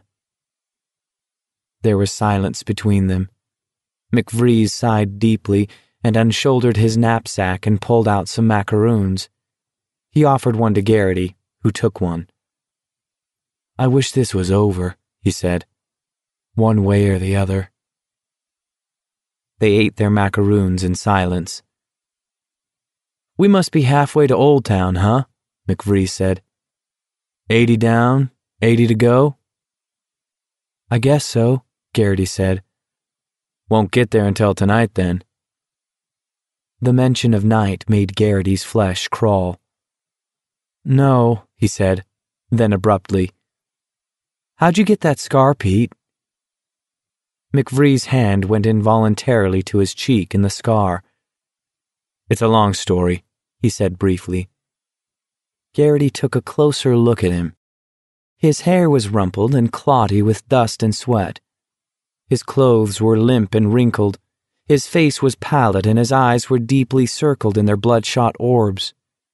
There was silence between them. McVrees sighed deeply and unshouldered his knapsack and pulled out some macaroons. He offered one to Garrity, who took one. I wish this was over, he said. One way or the other. They ate their macaroons in silence. We must be halfway to Old Town, huh? McVrees said. Eighty down, eighty to go? I guess so, Garrity said. Won't get there until tonight, then. The mention of night made Garrity's flesh crawl. No, he said, then abruptly. How'd you get that scar, Pete? McVrees' hand went involuntarily to his cheek in the scar. It's a long story, he said briefly. Garrity took a closer look at him. His hair was rumpled and clotty with dust and sweat. His clothes were limp and wrinkled. His face was pallid and his eyes were deeply circled in their bloodshot orbs.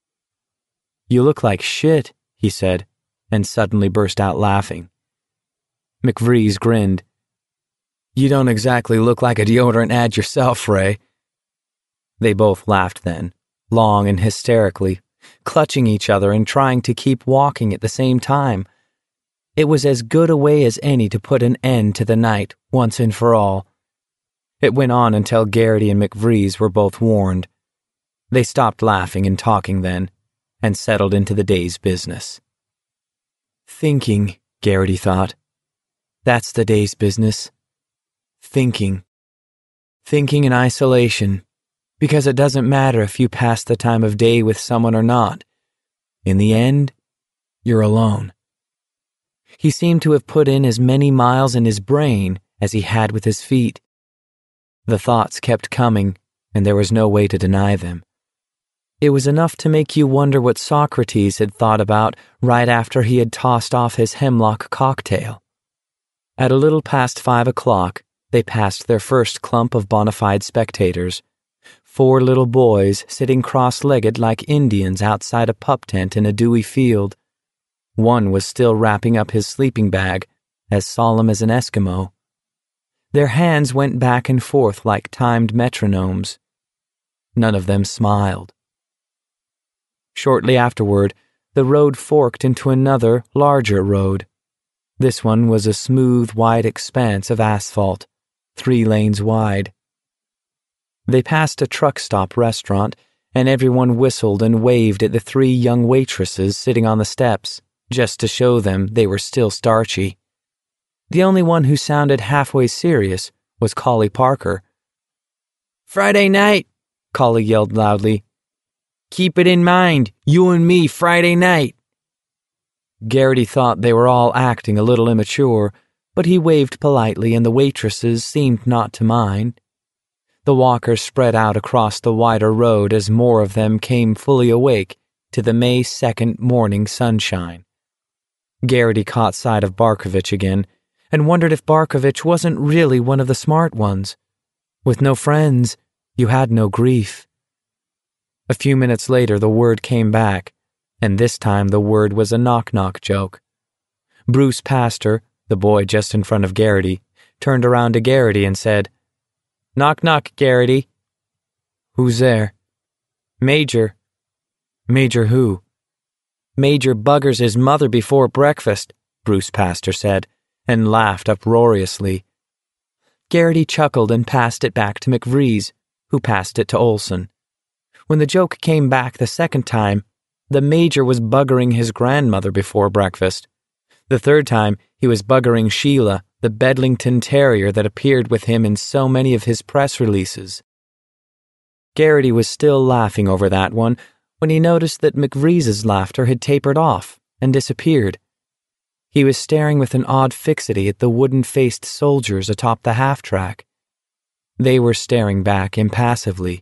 You look like shit, he said, and suddenly burst out laughing. McVrees grinned. You don't exactly look like a deodorant ad yourself, Ray. They both laughed then, long and hysterically, clutching each other and trying to keep walking at the same time. It was as good a way as any to put an end to the night, once and for all. It went on until Garrity and McVrees were both warned. They stopped laughing and talking then, and settled into the day's business. Thinking, Garrity thought. That's the day's business. Thinking. Thinking in isolation, because it doesn't matter if you pass the time of day with someone or not. In the end, you're alone. He seemed to have put in as many miles in his brain as he had with his feet. The thoughts kept coming, and there was no way to deny them. It was enough to make you wonder what Socrates had thought about right after he had tossed off his hemlock cocktail. At a little past five o'clock, they passed their first clump of bona fide spectators, four little boys sitting cross-legged like Indians outside a pup tent in a dewy field. One was still wrapping up his sleeping bag, as solemn as an Eskimo. Their hands went back and forth like timed metronomes. None of them smiled. Shortly afterward, the road forked into another, larger road. This one was a smooth, wide expanse of asphalt, three lanes wide. They passed a truck stop restaurant, and everyone whistled and waved at the three young waitresses sitting on the steps, just to show them they were still starchy. The only one who sounded halfway serious was Collie Parker. Friday night, Collie yelled loudly. Keep it in mind, you and me Friday night. Garrity thought they were all acting a little immature, but he waved politely and the waitresses seemed not to mind. The walkers spread out across the wider road as more of them came fully awake to the May second morning sunshine. Garrity caught sight of Barkovich again and wondered if Barkovich wasn't really one of the smart ones. With no friends, you had no grief. A few minutes later, the word came back. And this time the word was a knock-knock joke. Bruce Pastor, the boy just in front of Garrity, turned around to Garrity and said, "Knock-knock, Garrity." "Who's there?" "Major." "Major who?" "Major buggers his mother before breakfast," Bruce Pastor said, and laughed uproariously. Garrity chuckled and passed it back to McVrees, who passed it to Olson. When the joke came back the second time, the Major was buggering his grandmother before breakfast. The third time, he was buggering Sheila, the Bedlington Terrier that appeared with him in so many of his press releases. Garrity was still laughing over that one when he noticed that McVrees's laughter had tapered off and disappeared. He was staring with an odd fixity at the wooden-faced soldiers atop the half-track. They were staring back impassively.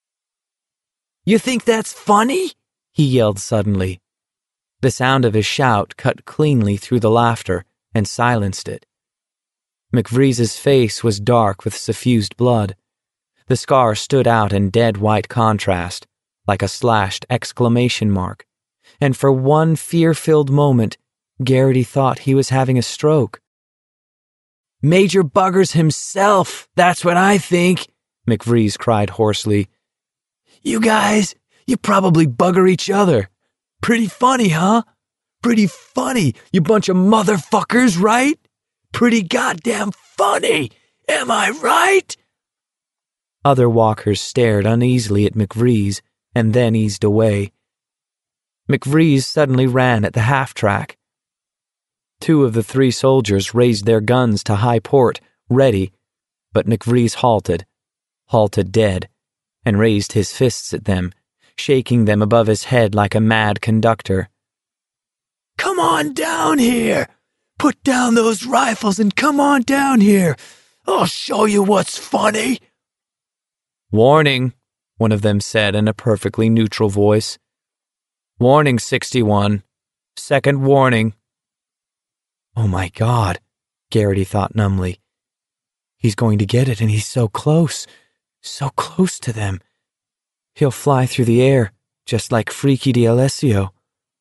"You think that's funny?" he yelled suddenly. The sound of his shout cut cleanly through the laughter and silenced it. McVrees's face was dark with suffused blood. The scar stood out in dead white contrast, like a slashed exclamation mark, and for one fear-filled moment, Garrity thought he was having a stroke. "Major buggers himself, that's what I think," McVrees cried hoarsely. "You guys, you probably bugger each other. Pretty funny, huh? Pretty funny, you bunch of motherfuckers, right? Pretty goddamn funny, am I right?" Other walkers stared uneasily at McVrees and then eased away. McVrees suddenly ran at the half-track. Two of the three soldiers raised their guns to high port, ready, but McVrees halted, halted dead, and raised his fists at them, shaking them above his head like a mad conductor. "Come on down here! Put down those rifles and come on down here! I'll show you what's funny!" "Warning," one of them said in a perfectly neutral voice. "Warning, sixty-one. Second warning." Oh my God, Garrity thought numbly. He's going to get it, and he's so close, so close to them. He'll fly through the air, just like Freaky D'Alessio.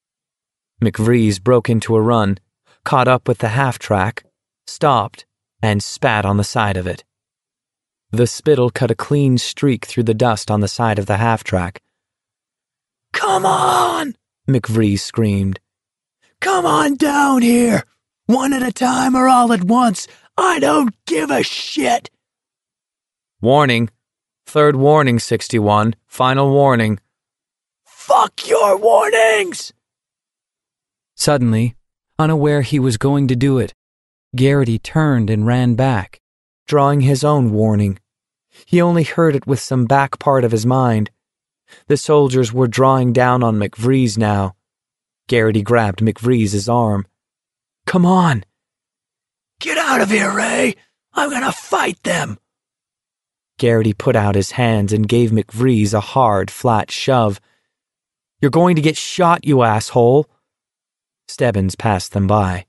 McVrees broke into a run, caught up with the half-track, stopped, and spat on the side of it. The spittle cut a clean streak through the dust on the side of the half-track. "Come on!" McVrees screamed. "Come on down here! One at a time or all at once! I don't give a shit!" "Warning. Third warning, sixty-one. Final warning." "Fuck your warnings!" Suddenly, unaware he was going to do it, Garrity turned and ran back, drawing his own warning. He only heard it with some back part of his mind. The soldiers were drawing down on McVrees now. Garrity grabbed McVrees' arm. "Come on!" "Get out of here, Ray! I'm gonna fight them!" Garrity put out his hands and gave McVrees a hard, flat shove. "You're going to get shot, you asshole!" Stebbins passed them by.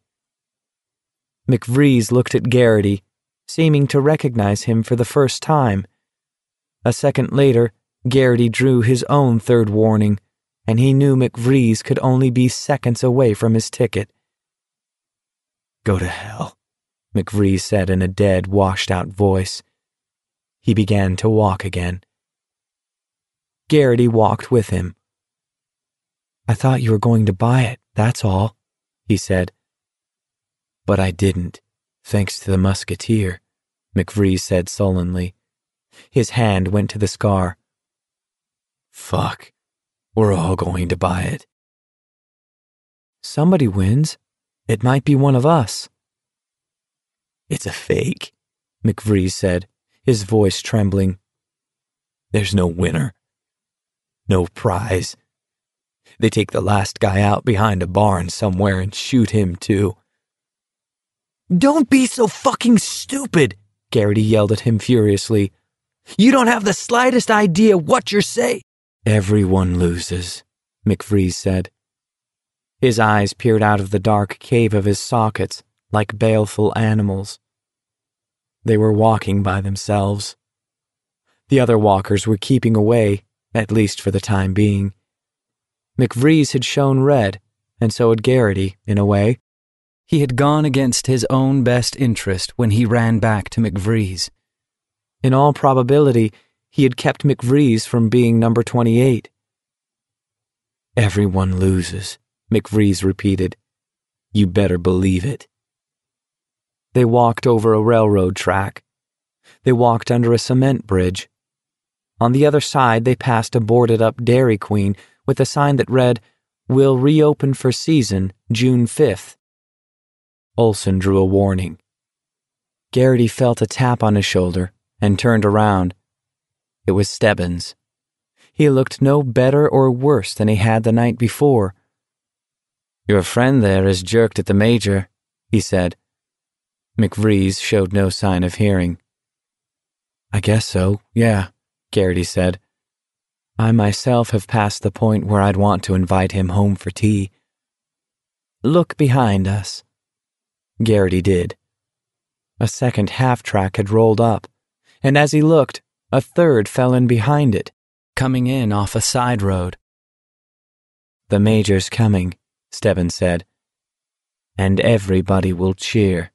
McVrees looked at Garrity, seeming to recognize him for the first time. A second later, Garrity drew his own third warning, and he knew McVrees could only be seconds away from his ticket. "Go to hell," McVrees said in a dead, washed-out voice. He began to walk again. Garrity walked with him. "I thought you were going to buy it, that's all," he said. "But I didn't, thanks to the musketeer," McVrees said sullenly. His hand went to the scar. "Fuck, we're all going to buy it." "Somebody wins. It might be one of us." "It's a fake," McVrees said, his voice trembling. "There's no winner. No prize. They take the last guy out behind a barn somewhere and shoot him too." "Don't be so fucking stupid," Garrity yelled at him furiously. "You don't have the slightest idea what you're saying." "Everyone loses," McVrees said. His eyes peered out of the dark cave of his sockets like baleful animals. They were walking by themselves. The other walkers were keeping away, at least for the time being. McVrees had shown red, and so had Garrity, in a way. He had gone against his own best interest when he ran back to McVrees. In all probability, he had kept McVrees from being number twenty-eight. "Everyone loses," McVrees repeated. "You better believe it." They walked over a railroad track. They walked under a cement bridge. On the other side, they passed a boarded-up Dairy Queen with a sign that read, "Will reopen for season June fifth. Olson drew a warning. Garrity felt a tap on his shoulder and turned around. It was Stebbins. He looked no better or worse than he had the night before. "Your friend there is jerked at the Major," he said. McVrees showed no sign of hearing. "I guess so, yeah," Garrity said. "I myself have passed the point where I'd want to invite him home for tea." "Look behind us." Garrity did. A second half-track had rolled up, and as he looked, a third fell in behind it, coming in off a side road. "The Major's coming," Stebbins said, "and everybody will cheer."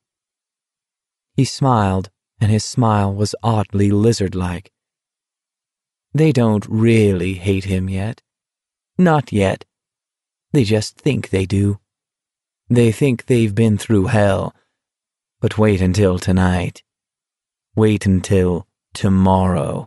He smiled, and his smile was oddly lizard-like. "They don't really hate him yet. Not yet. They just think they do. They think they've been through hell. But wait until tonight. Wait until tomorrow."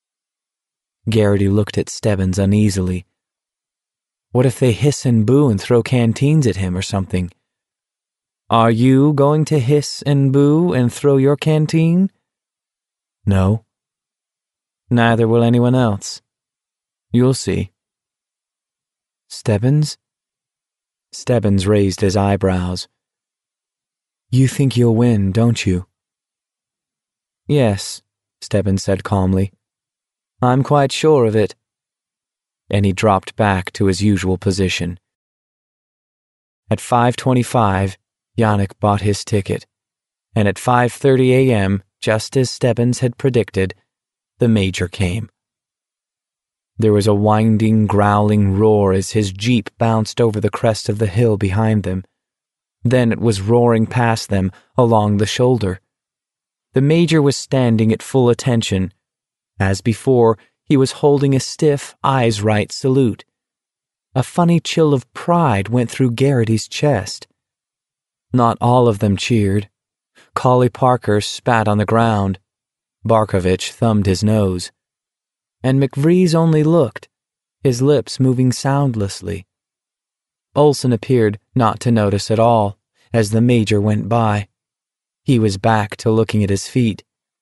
Garrity looked at Stebbins uneasily. "What if they hiss and boo and throw canteens at him or something? Are you going to hiss and boo and throw your canteen?" "No." "Neither will anyone else. You'll see." "Stebbins?" Stebbins raised his eyebrows. "You think you'll win, don't you?" "Yes," Stebbins said calmly. "I'm quite sure of it." And he dropped back to his usual position. At five twenty-five, Yannick bought his ticket, and at five thirty a.m., just as Stebbins had predicted, the Major came. There was a winding, growling roar as his jeep bounced over the crest of the hill behind them. Then it was roaring past them along the shoulder. The Major was standing at full attention. As before, he was holding a stiff, eyes-right salute. A funny chill of pride went through Garrity's chest. Not all of them cheered. Collie Parker spat on the ground. Barkovich thumbed his nose. And McVrees only looked, his lips moving soundlessly. Olson appeared not to notice at all as the Major went by. He was back to looking at his feet.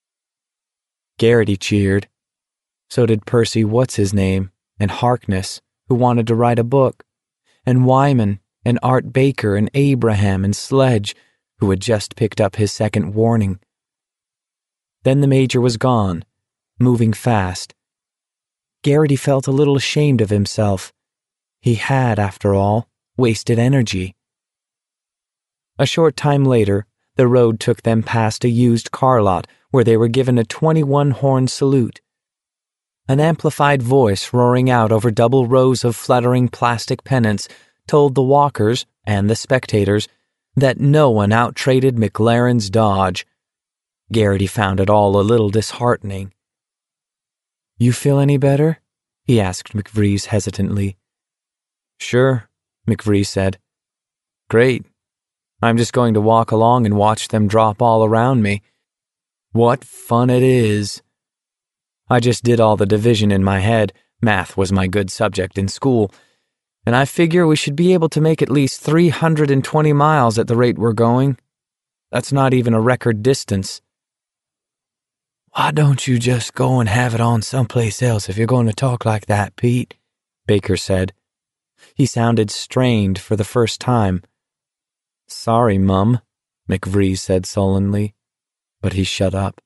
Garrity cheered. So did Percy What's-His-Name and Harkness, who wanted to write a book, and Wyman and Art Baker and Abraham and Sledge, who had just picked up his second warning. Then the Major was gone, moving fast. Garrity felt a little ashamed of himself. He had, after all, wasted energy. A short time later, the road took them past a used car lot where they were given a twenty-one horn salute. An amplified voice roaring out over double rows of fluttering plastic pennants told the walkers and the spectators that no one out-traded McLaren's Dodge. Garrity found it all a little disheartening. "You feel any better?" he asked McVrees hesitantly. "Sure," McVrees said. "Great. I'm just going to walk along and watch them drop all around me. What fun it is. I just did all the division in my head. Math was my good subject in school. And I figure we should be able to make at least three hundred twenty miles at the rate we're going. That's not even a record distance." "Why don't you just go and have it on someplace else if you're going to talk like that, Pete?" Baker said. He sounded strained for the first time. "Sorry, Mum," McVrees said sullenly, but he shut up.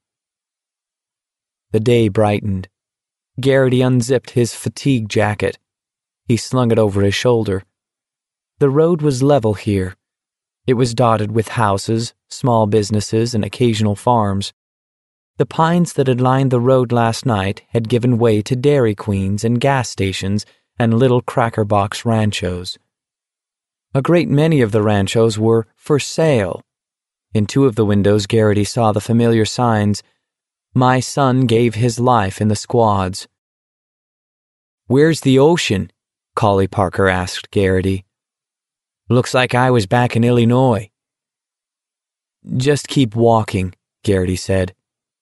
The day brightened. Garrity unzipped his fatigue jacket. He slung it over his shoulder. The road was level here. It was dotted with houses, small businesses, and occasional farms. The pines that had lined the road last night had given way to Dairy Queens and gas stations and little cracker box ranchos. A great many of the ranchos were for sale. In two of the windows, Garrity saw the familiar signs, "My son gave his life in the squads." "Where's the ocean?" Collie Parker asked Garrity. "Looks like I was back in Illinois." "Just keep walking," Garrity said.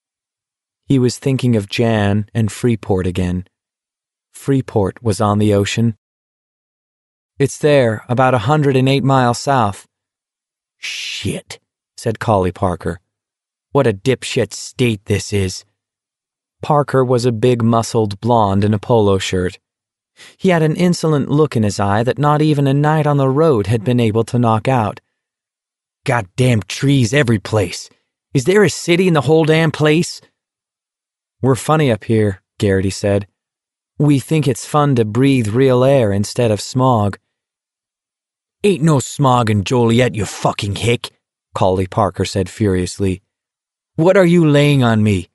He was thinking of Jan and Freeport again. Freeport was on the ocean. "It's there, about a hundred and eight miles south." "Shit," said Collie Parker. "What a dipshit state this is." Parker was a big muscled blonde in a polo shirt. He had an insolent look in his eye that not even a night on the road had been able to knock out. "Goddamn trees every place. Is there a city in the whole damn place?" "We're funny up here," Garrity said. "We think it's fun to breathe real air instead of smog." "Ain't no smog in Joliet, you fucking hick," Collie Parker said furiously. "What are you laying on me?"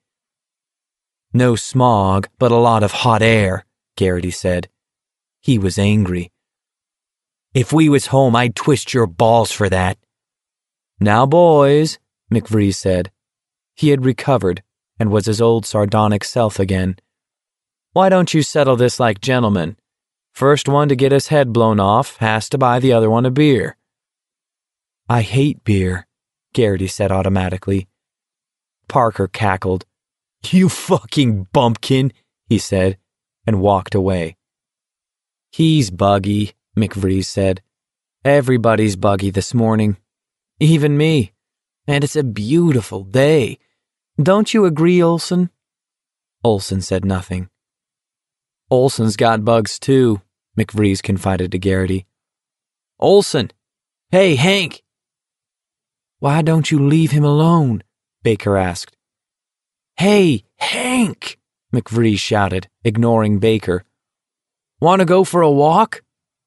"No smog, but a lot of hot air," Garrity said. He was angry. "If we was home, I'd twist your balls for that." "Now, boys," McVries said. He had recovered and was his old sardonic self again. "Why don't you settle this like gentlemen? First one to get his head blown off has to buy the other one a beer." "I hate beer," Garrity said automatically. Parker cackled. "You fucking bumpkin," he said, and walked away. "He's buggy," McVries said. "Everybody's buggy this morning. Even me. And it's a beautiful day. Don't you agree, Olson?" Olson said nothing. "Olson's got bugs too," McVries confided to Garrity. "Olson! Hey, Hank!" "Why don't you leave him alone?" Baker asked. "Hey, Hank!" McVries shouted, ignoring Baker. "Want to go for a walk?"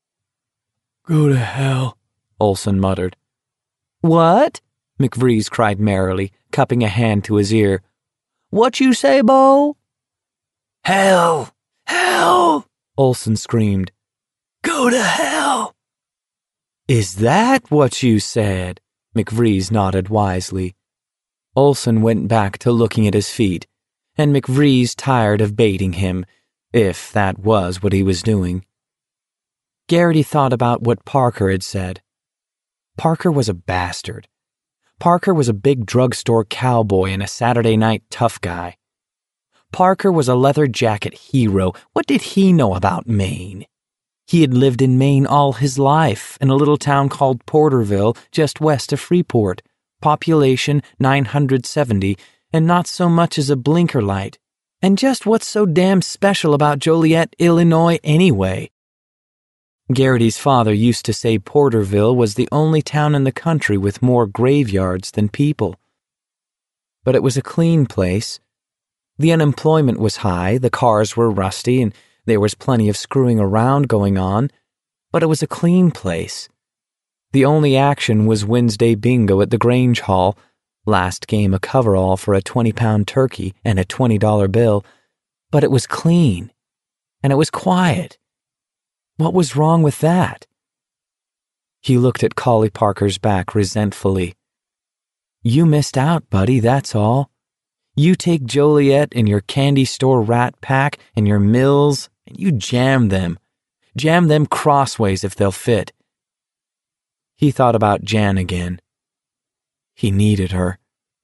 "Go to hell," Olson muttered. "What?" McVries cried merrily, cupping a hand to his ear. "What you say, Bo?" "Hell! Hell!" Olson screamed. "Go to hell!" "Is that what you said?" McVries nodded wisely. Olson went back to looking at his feet, and McVries tired of baiting him, if that was what he was doing. Garrity thought about what Parker had said. Parker was a bastard. Parker was a big drugstore cowboy and a Saturday night tough guy. Parker was a leather jacket hero. What did he know about Maine? He had lived in Maine all his life, in a little town called Porterville, just west of Freeport, population nine hundred seventy, and not so much as a blinker light. And just what's so damn special about Joliet, Illinois, anyway? Garrity's father used to say Porterville was the only town in the country with more graveyards than people. But it was a clean place. The unemployment was high, the cars were rusty, and there was plenty of screwing around going on, but it was a clean place. The only action was Wednesday bingo at the Grange Hall, last game a coverall for a twenty-pound turkey and a twenty dollar bill, but it was clean, and it was quiet. What was wrong with that? He looked at Collie Parker's back resentfully. "You missed out, buddy, that's all. You take Joliet and your candy store rat pack and your mills, and you jam them. Jam them crossways if they'll fit." He thought about Jan again. He needed her.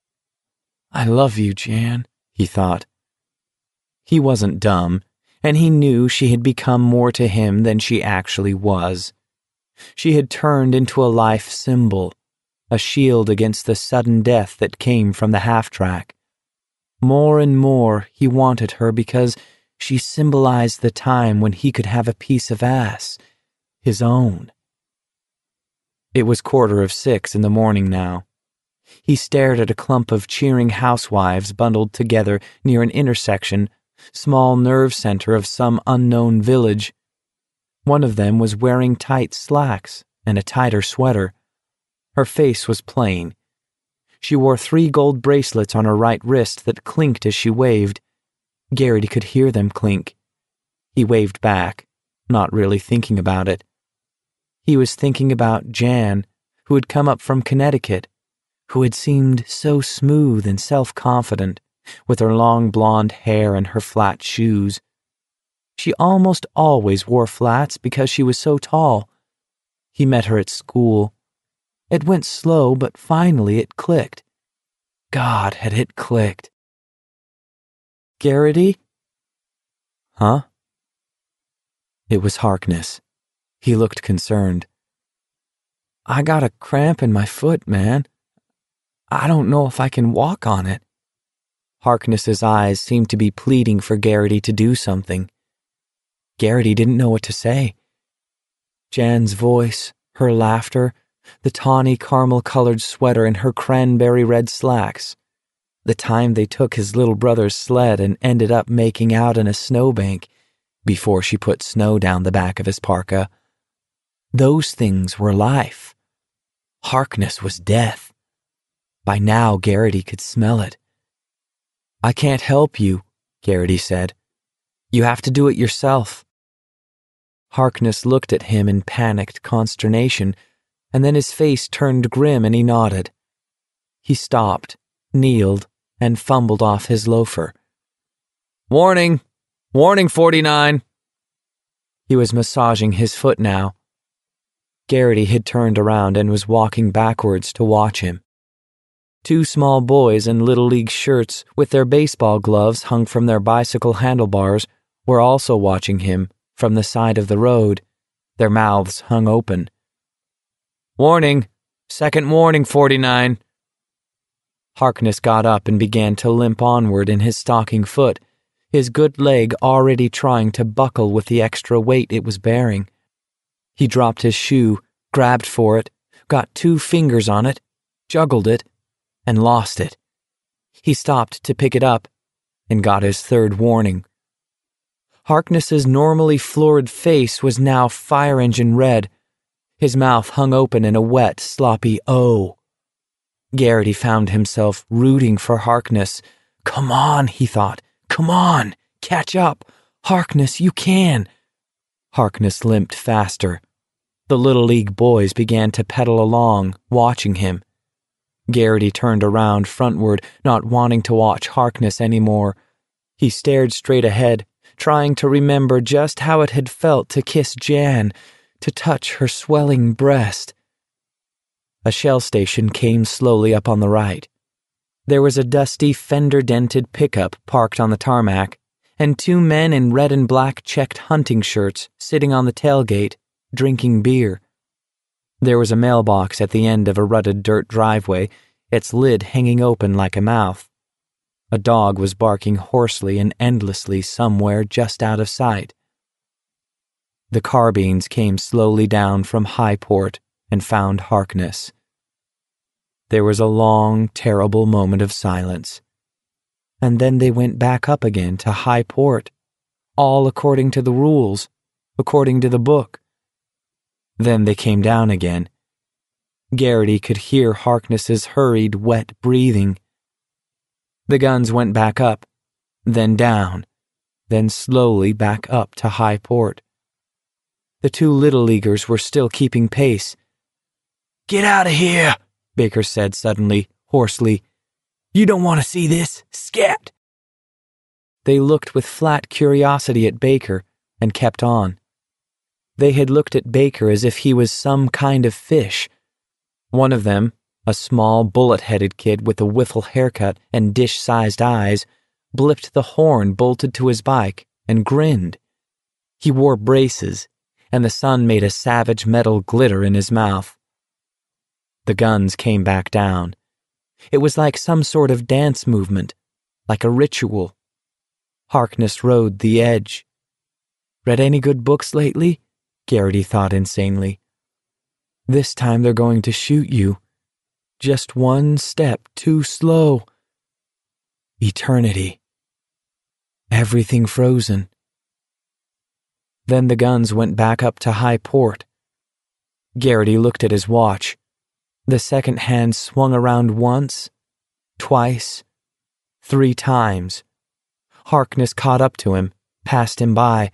"I love you, Jan," he thought. He wasn't dumb, and he knew she had become more to him than she actually was. She had turned into a life symbol, a shield against the sudden death that came from the half-track. More and more he wanted her because she symbolized the time when he could have a piece of ass, his own. It was quarter of six in the morning now. He stared at a clump of cheering housewives bundled together near an intersection, small nerve center of some unknown village. One of them was wearing tight slacks and a tighter sweater. Her face was plain. She wore three gold bracelets on her right wrist that clinked as she waved. Garrity could hear them clink. He waved back, not really thinking about it. He was thinking about Jan, who had come up from Connecticut, who had seemed so smooth and self-confident, with her long blonde hair and her flat shoes. She almost always wore flats because she was so tall. He met her at school. It went slow, but finally it clicked. God, had it clicked. Garrity? Huh? It was Harkness. He looked concerned. I got a cramp in my foot, man. I don't know if I can walk on it. Harkness's eyes seemed to be pleading for Garrity to do something. Garrity didn't know what to say. Jan's voice, her laughter, the tawny caramel-colored sweater and her cranberry-red slacks, the time they took his little brother's sled and ended up making out in a snowbank before she put snow down the back of his parka. Those things were life. Harkness was death. By now, Garrity could smell it. I can't help you, Garrity said. You have to do it yourself. Harkness looked at him in panicked consternation, and then his face turned grim and he nodded. He stopped, kneeled, and fumbled off his loafer. Warning! Warning, forty-nine! He was massaging his foot now. Garrity had turned around and was walking backwards to watch him. Two small boys in Little League shirts with their baseball gloves hung from their bicycle handlebars were also watching him from the side of the road, their mouths hung open. Warning! Second warning, forty-nine! Harkness got up and began to limp onward in his stocking foot, his good leg already trying to buckle with the extra weight it was bearing. He dropped his shoe, grabbed for it, got two fingers on it, juggled it, and lost it. He stopped to pick it up and got his third warning. Harkness's normally florid face was now fire engine red. His mouth hung open in a wet, sloppy O. Garrity found himself rooting for Harkness. Come on, he thought. Come on, catch up. Harkness, you can. Harkness limped faster. The Little League boys began to pedal along, watching him. Garrity turned around frontward, not wanting to watch Harkness anymore. He stared straight ahead, trying to remember just how it had felt to kiss Jan, to touch her swelling breast. A shell station came slowly up on the right. There was a dusty, fender-dented pickup parked on the tarmac, and two men in red and black checked hunting shirts sitting on the tailgate, drinking beer. There was a mailbox at the end of a rutted dirt driveway, its lid hanging open like a mouth. A dog was barking hoarsely and endlessly somewhere just out of sight. The carbines came slowly down from Highport and found Harkness. There was a long, terrible moment of silence, and then they went back up again to Highport, all according to the rules, according to the book. Then they came down again. Garrity could hear Harkness's hurried, wet breathing. The guns went back up, then down, then slowly back up to Highport. The two Little Leaguers were still keeping pace. Get out of here, Baker said suddenly, hoarsely. You don't want to see this. Scat! They looked with flat curiosity at Baker and kept on. They had looked at Baker as if he was some kind of fish. One of them, a small, bullet-headed kid with a wiffle haircut and dish-sized eyes, blipped the horn bolted to his bike and grinned. He wore braces, and the sun made a savage metal glitter in his mouth. The guns came back down. It was like some sort of dance movement, like a ritual. Harkness rode the edge. Read any good books lately? Garrity thought insanely. This time they're going to shoot you. Just one step too slow. Eternity. Everything frozen. Then the guns went back up to Highport. Garrity looked at his watch. The second hand swung around once, twice, three times. Harkness caught up to him, passed him by,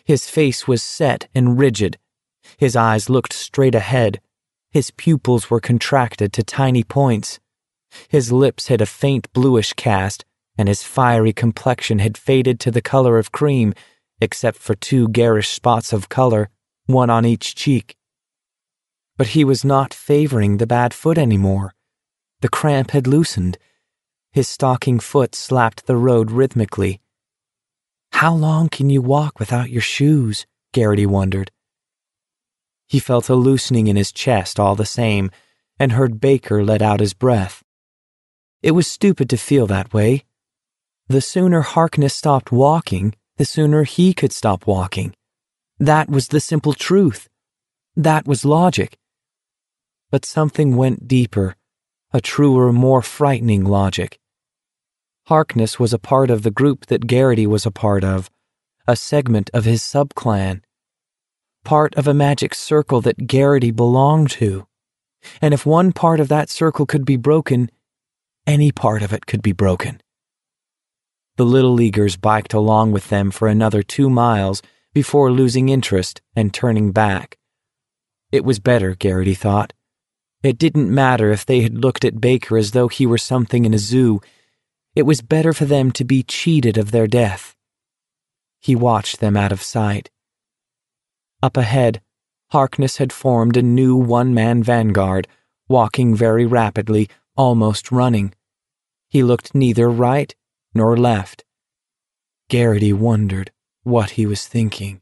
His face was set and rigid. His eyes looked straight ahead. His pupils were contracted to tiny points. His lips had a faint bluish cast, and his fiery complexion had faded to the color of cream, except for two garish spots of color, one on each cheek. But he was not favoring the bad foot anymore. The cramp had loosened. His stocking foot slapped the road rhythmically. How long can you walk without your shoes? Garrity wondered. He felt a loosening in his chest all the same, and heard Baker let out his breath. It was stupid to feel that way. The sooner Harkness stopped walking, the sooner he could stop walking. That was the simple truth. That was logic. But something went deeper, a truer, more frightening logic. Harkness was a part of the group that Garrity was a part of, a segment of his sub-clan, part of a magic circle that Garrity belonged to. And if one part of that circle could be broken, any part of it could be broken. The Little Leaguers biked along with them for another two miles before losing interest and turning back. It was better, Garrity thought. It didn't matter if they had looked at Baker as though he were something in a zoo. It was better for them to be cheated of their death. He watched them out of sight. Up ahead, Harkness had formed a new one-man vanguard, walking very rapidly, almost running. He looked neither right nor left. Garrity wondered what he was thinking.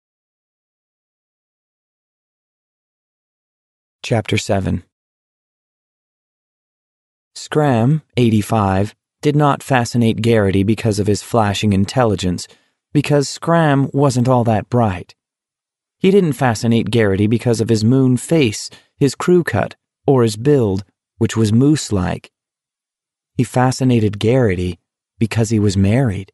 Chapter seven. Scram, eighty-five, did not fascinate Garrity because of his flashing intelligence, because Scram wasn't all that bright. He didn't fascinate Garrity because of his moon face, his crew cut, or his build, which was moose-like. He fascinated Garrity because he was married.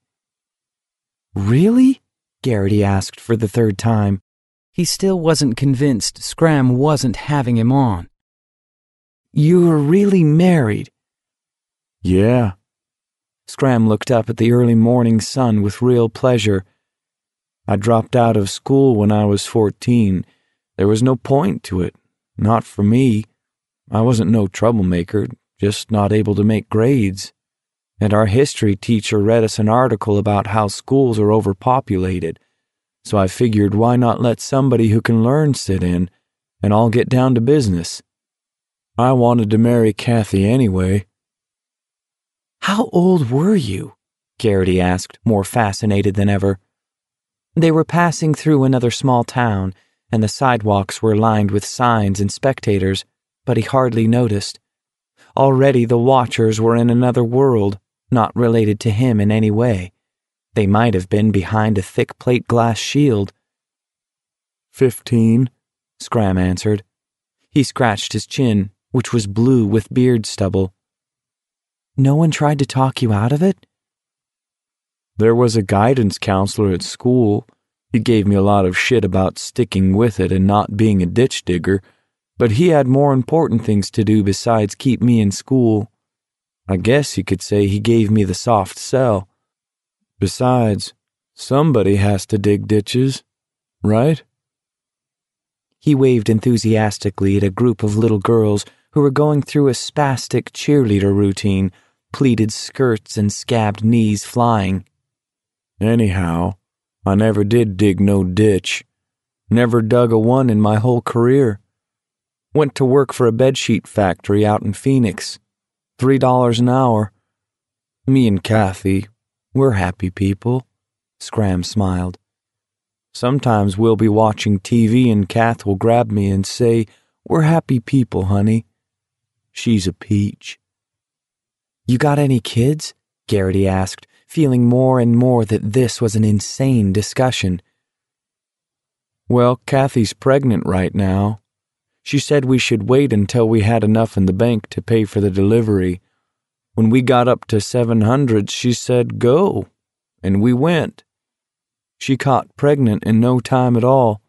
Really? Garrity asked for the third time. He still wasn't convinced Scram wasn't having him on. You're really married? Yeah. Scram looked up at the early morning sun with real pleasure. I dropped out of school when I was fourteen. There was no point to it. Not for me. I wasn't no troublemaker, just not able to make grades. And our history teacher read us an article about how schools are overpopulated. So I figured why not let somebody who can learn sit in, and I'll get down to business. I wanted to marry Kathy anyway. How old were you? Garrity asked, more fascinated than ever. They were passing through another small town, and the sidewalks were lined with signs and spectators, but he hardly noticed. Already the watchers were in another world, not related to him in any way. They might have been behind a thick plate glass shield. Fifteen, Scram answered. He scratched his chin, which was blue with beard stubble. No one tried to talk you out of it? There was a guidance counselor at school. He gave me a lot of shit about sticking with it and not being a ditch digger, but he had more important things to do besides keep me in school. I guess you could say he gave me the soft sell. Besides, somebody has to dig ditches, right? He waved enthusiastically at a group of little girls who were going through a spastic cheerleader routine, pleated skirts and scabbed knees flying. Anyhow, I never did dig no ditch. Never dug a one in my whole career. Went to work for a bedsheet factory out in Phoenix. Three dollars an hour. Me and Kathy, we're happy people. Scram smiled. Sometimes we'll be watching T V and Kath will grab me and say, "We're happy people, honey." She's a peach. You got any kids? Garrity asked, feeling more and more that this was an insane discussion. Well, Kathy's pregnant right now. She said we should wait until we had enough in the bank to pay for the delivery. When we got up to seven hundred, she said, go. And we went. She caught pregnant in no time at all.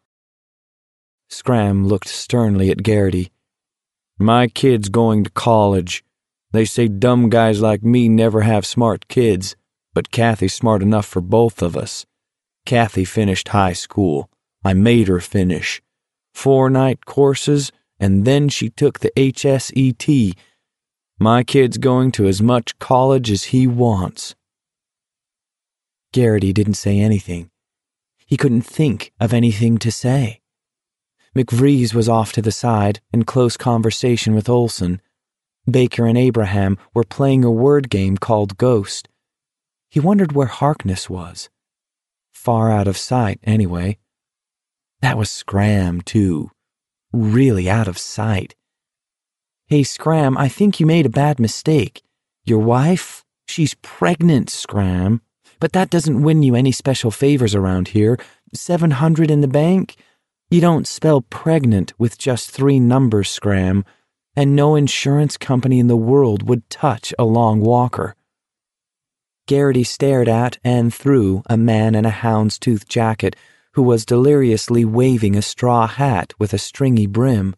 Scram looked sternly at Garrity. My kid's going to college. They say dumb guys like me never have smart kids, but Kathy's smart enough for both of us. Kathy finished high school. I made her finish. Four-night courses, and then she took the H S E T. My kid's going to as much college as he wants." Garrity didn't say anything. He couldn't think of anything to say. McVrees was off to the side in close conversation with Olson. Baker and Abraham were playing a word game called Ghost. He wondered where Harkness was. Far out of sight, anyway. That was Scram, too. Really out of sight. "Hey, Scram, I think you made a bad mistake. Your wife? She's pregnant, Scram. But that doesn't win you any special favors around here. Seven hundred in the bank? You don't spell pregnant with just three numbers, Scram, and no insurance company in the world would touch a long walker." Garrity stared at and through a man in a houndstooth jacket who was deliriously waving a straw hat with a stringy brim.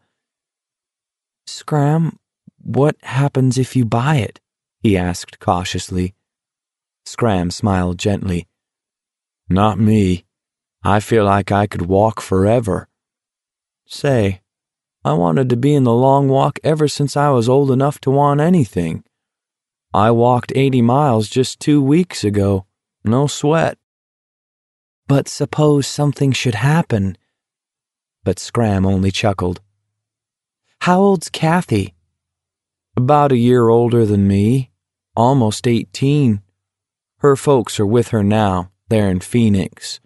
"Scram, what happens if you buy it?" he asked cautiously. Scram smiled gently. "Not me. I feel like I could walk forever. Say, I wanted to be in the long walk ever since I was old enough to want anything. I walked eighty miles just two weeks ago. No sweat." "But suppose something should happen." But Scram only chuckled. "How old's Kathy?" "About a year older than me. Almost eighteen. Her folks are with her now. They're in Phoenix."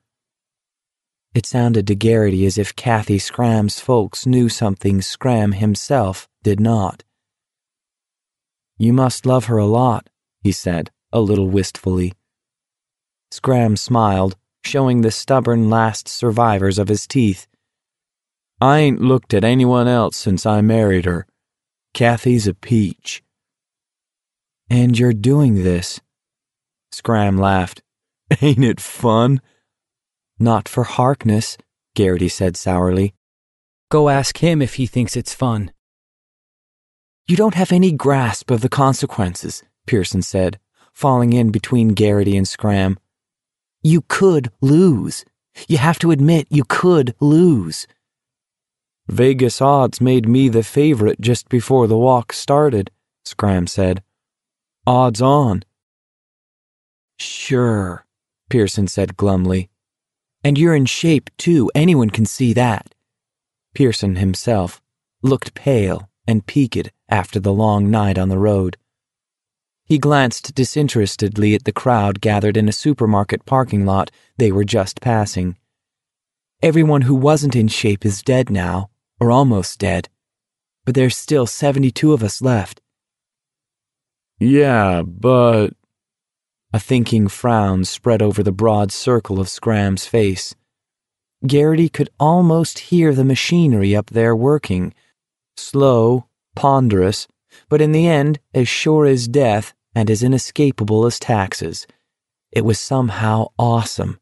It sounded to Garrity as if Kathy Scram's folks knew something Scram himself did not. "You must love her a lot," he said, a little wistfully. Scram smiled, showing the stubborn last survivors of his teeth. "I ain't looked at anyone else since I married her. Kathy's a peach." "And you're doing this?" Scram laughed. "Ain't it fun?" "Not for Harkness," Garrity said sourly. "Go ask him if he thinks it's fun." "You don't have any grasp of the consequences," Pearson said, falling in between Garrity and Scram. "You could lose. You have to admit you could lose." "Vegas odds made me the favorite just before the walk started," Scram said. "Odds on." "Sure," Pearson said glumly. "And you're in shape, too. Anyone can see that." Pearson himself looked pale and peaked after the long night on the road. He glanced disinterestedly at the crowd gathered in a supermarket parking lot they were just passing. Everyone who wasn't in shape is dead now, or almost dead. But there's still seventy-two of us left. "Yeah, but..." A thinking frown spread over the broad circle of Scram's face. Garrity could almost hear the machinery up there working. Slow, ponderous, but in the end as sure as death and as inescapable as taxes. It was somehow awesome.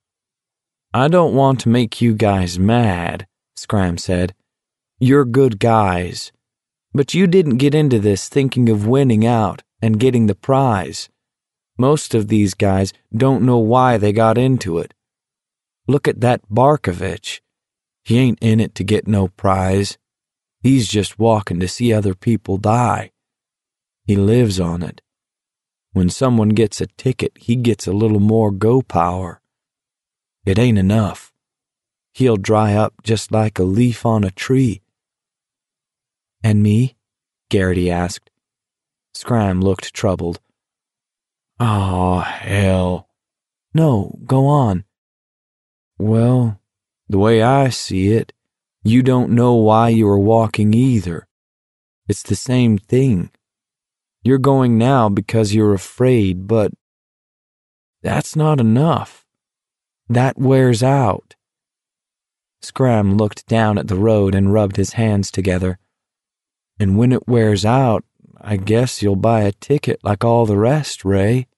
"I don't want to make you guys mad," Scram said. "You're good guys. But you didn't get into this thinking of winning out and getting the prize. Most of these guys don't know why they got into it. Look at that Barkovich. He ain't in it to get no prize. He's just walking to see other people die. He lives on it. When someone gets a ticket, he gets a little more go power. It ain't enough. He'll dry up just like a leaf on a tree." "And me?" Garrity asked. Scram looked troubled. "Oh, hell." "No, go on." "Well, the way I see it, you don't know why you are walking either. It's the same thing. You're going now because you're afraid, but that's not enough. That wears out." Scram looked down at the road and rubbed his hands together. "And when it wears out, I guess you'll buy a ticket like all the rest, Ray."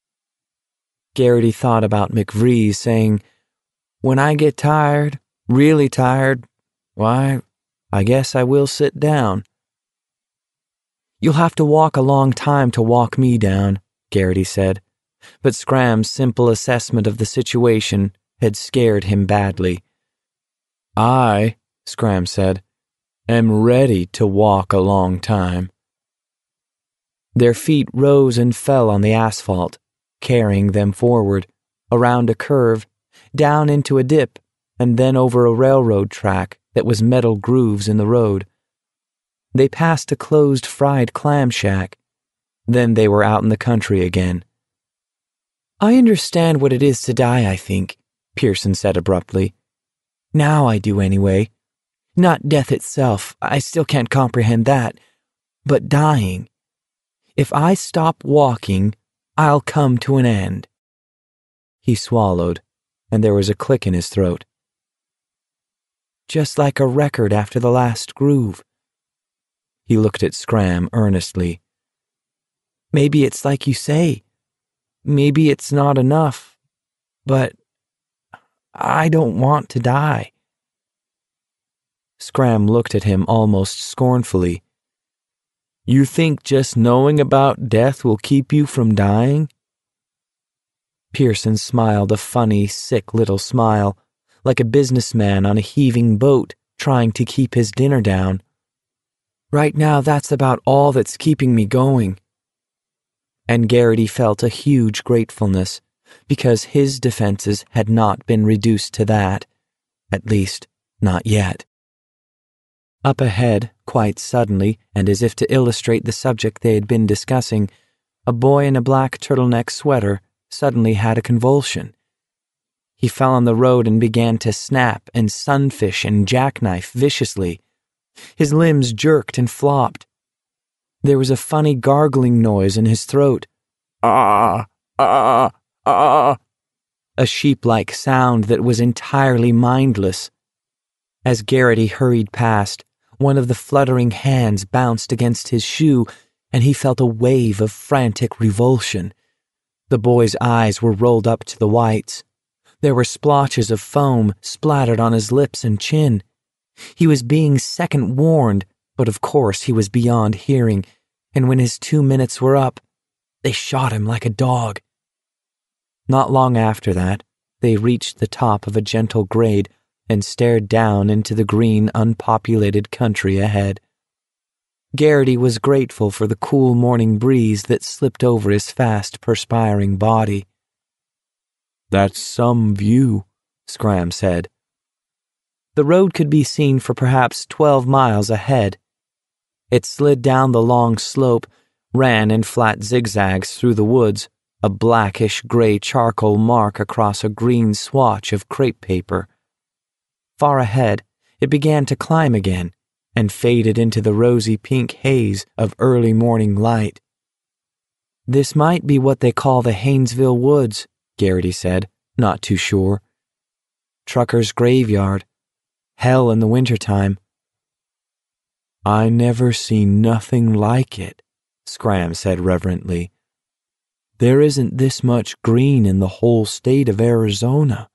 Garrity thought about McVrees saying, "When I get tired, really tired, why, I guess I will sit down." "You'll have to walk a long time to walk me down," Garrity said. But Scram's simple assessment of the situation had scared him badly. "I," Scram said, "am ready to walk a long time." Their feet rose and fell on the asphalt, carrying them forward, around a curve, down into a dip, and then over a railroad track that was metal grooves in the road. They passed a closed fried clam shack. Then they were out in the country again. "I understand what it is to die, I think," Pearson said abruptly. "Now I do anyway. Not death itself, I still can't comprehend that, but dying. If I stop walking, I'll come to an end." He swallowed, and there was a click in his throat. "Just like a record after the last groove." He looked at Scram earnestly. "Maybe it's like you say. Maybe it's not enough. But I don't want to die." Scram looked at him almost scornfully. "You think just knowing about death will keep you from dying?" Pearson smiled a funny, sick little smile, like a businessman on a heaving boat trying to keep his dinner down. "Right now, that's about all that's keeping me going." And Garrity felt a huge gratefulness, because his defenses had not been reduced to that, at least, not yet. Up ahead, quite suddenly, and as if to illustrate the subject they had been discussing, a boy in a black turtleneck sweater suddenly had a convulsion. He fell on the road and began to snap and sunfish and jackknife viciously. His limbs jerked and flopped. There was a funny gargling noise in his throat. "Ah, ah, ah," a sheep-like sound that was entirely mindless. As Garrity hurried past, one of the fluttering hands bounced against his shoe, and he felt a wave of frantic revulsion. The boy's eyes were rolled up to the whites. There were splotches of foam splattered on his lips and chin. He was being second warned, but of course he was beyond hearing, and when his two minutes were up, they shot him like a dog. Not long after that, they reached the top of a gentle grade and stared down into the green, unpopulated country ahead. Garrity was grateful for the cool morning breeze that slipped over his fast, perspiring body. "That's some view," Scram said. The road could be seen for perhaps twelve miles ahead. It slid down the long slope, ran in flat zigzags through the woods, a blackish-gray charcoal mark across a green swatch of crepe paper. Far ahead, it began to climb again, and faded into the rosy pink haze of early morning light. "This might be what they call the Haynesville Woods," Garrity said, not too sure. "Trucker's graveyard. Hell in the wintertime." "I never seen nothing like it," Scram said reverently. "There isn't this much green in the whole state of Arizona."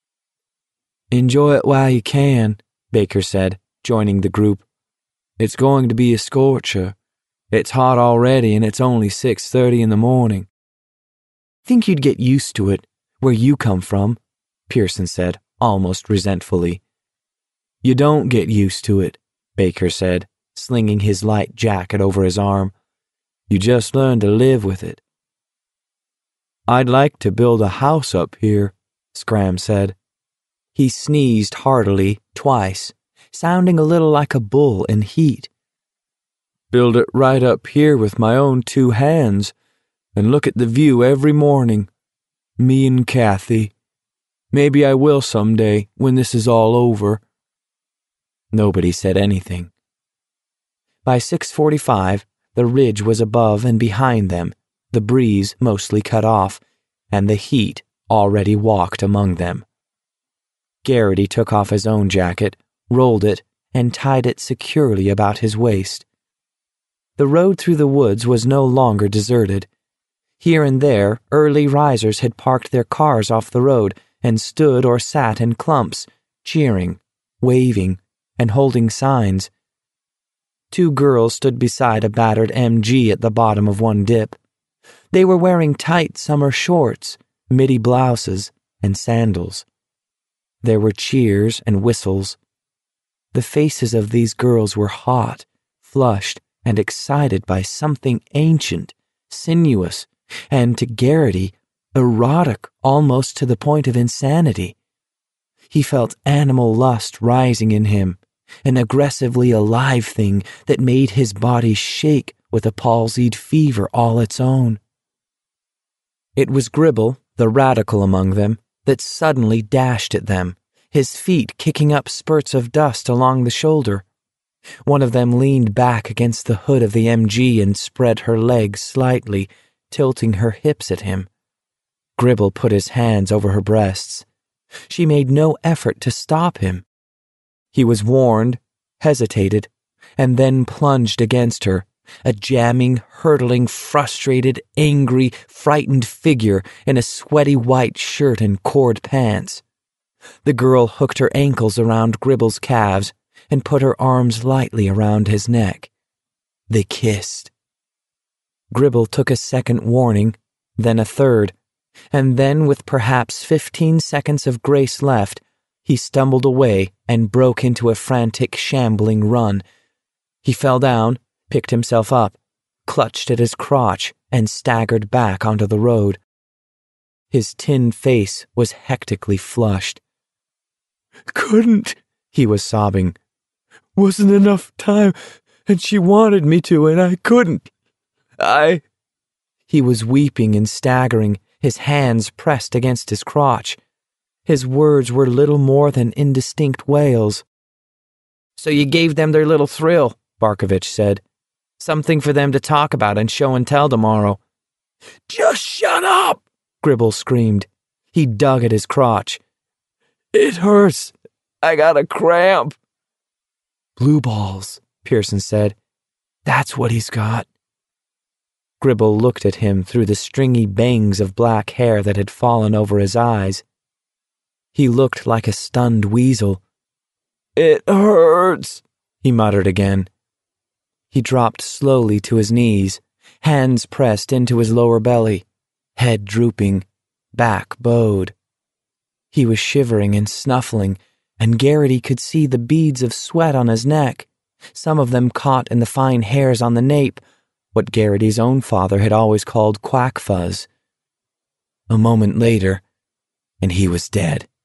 "Enjoy it while you can," Baker said, joining the group. "It's going to be a scorcher. It's hot already and it's only six thirty in the morning." "Think you'd get used to it, where you come from," Pearson said, almost resentfully. "You don't get used to it," Baker said, slinging his light jacket over his arm. "You just learn to live with it." "I'd like to build a house up here," Scram said. He sneezed heartily twice, sounding a little like a bull in heat. "Build it right up here with my own two hands, and look at the view every morning. Me and Kathy. Maybe I will someday, when this is all over." Nobody said anything. By six forty-five, the ridge was above and behind them, the breeze mostly cut off, and the heat already walked among them. Garrity took off his own jacket, rolled it, and tied it securely about his waist. The road through the woods was no longer deserted. Here and there, early risers had parked their cars off the road and stood or sat in clumps, cheering, waving, and holding signs. Two girls stood beside a battered M G at the bottom of one dip. They were wearing tight summer shorts, midi blouses, and sandals. There were cheers and whistles. The faces of these girls were hot, flushed, and excited by something ancient, sinuous, and, to Garrity, erotic almost to the point of insanity. He felt animal lust rising in him, an aggressively alive thing that made his body shake with a palsied fever all its own. It was Gribble, the radical among them, that suddenly dashed at them, his feet kicking up spurts of dust along the shoulder. One of them leaned back against the hood of the M G and spread her legs slightly, tilting her hips at him. Gribble put his hands over her breasts. She made no effort to stop him. He was warned, hesitated, and then plunged against her, a jamming, hurtling, frustrated, angry, frightened figure in a sweaty white shirt and cord pants. The girl hooked her ankles around Gribble's calves and put her arms lightly around his neck. They kissed. Gribble took a second warning, then a third, and then, with perhaps fifteen seconds of grace left, he stumbled away and broke into a frantic, shambling run. He fell down, picked himself up, clutched at his crotch, and staggered back onto the road. His tin face was hectically flushed. Couldn't, he was sobbing. Wasn't enough time, and she wanted me to, and I couldn't. I... He was weeping and staggering, his hands pressed against his crotch. His words were little more than indistinct wails. So you gave them their little thrill, Barkovich said. Something for them to talk about and show and tell tomorrow. Just shut up, Gribble screamed. He dug at his crotch. It hurts. I got a cramp. Blue balls, Pearson said. That's what he's got. Gribble looked at him through the stringy bangs of black hair that had fallen over his eyes. He looked like a stunned weasel. It hurts, he muttered again. He dropped slowly to his knees, hands pressed into his lower belly, head drooping, back bowed. He was shivering and snuffling, and Garrity could see the beads of sweat on his neck, some of them caught in the fine hairs on the nape, what Garrity's own father had always called quack fuzz. A moment later, and he was dead.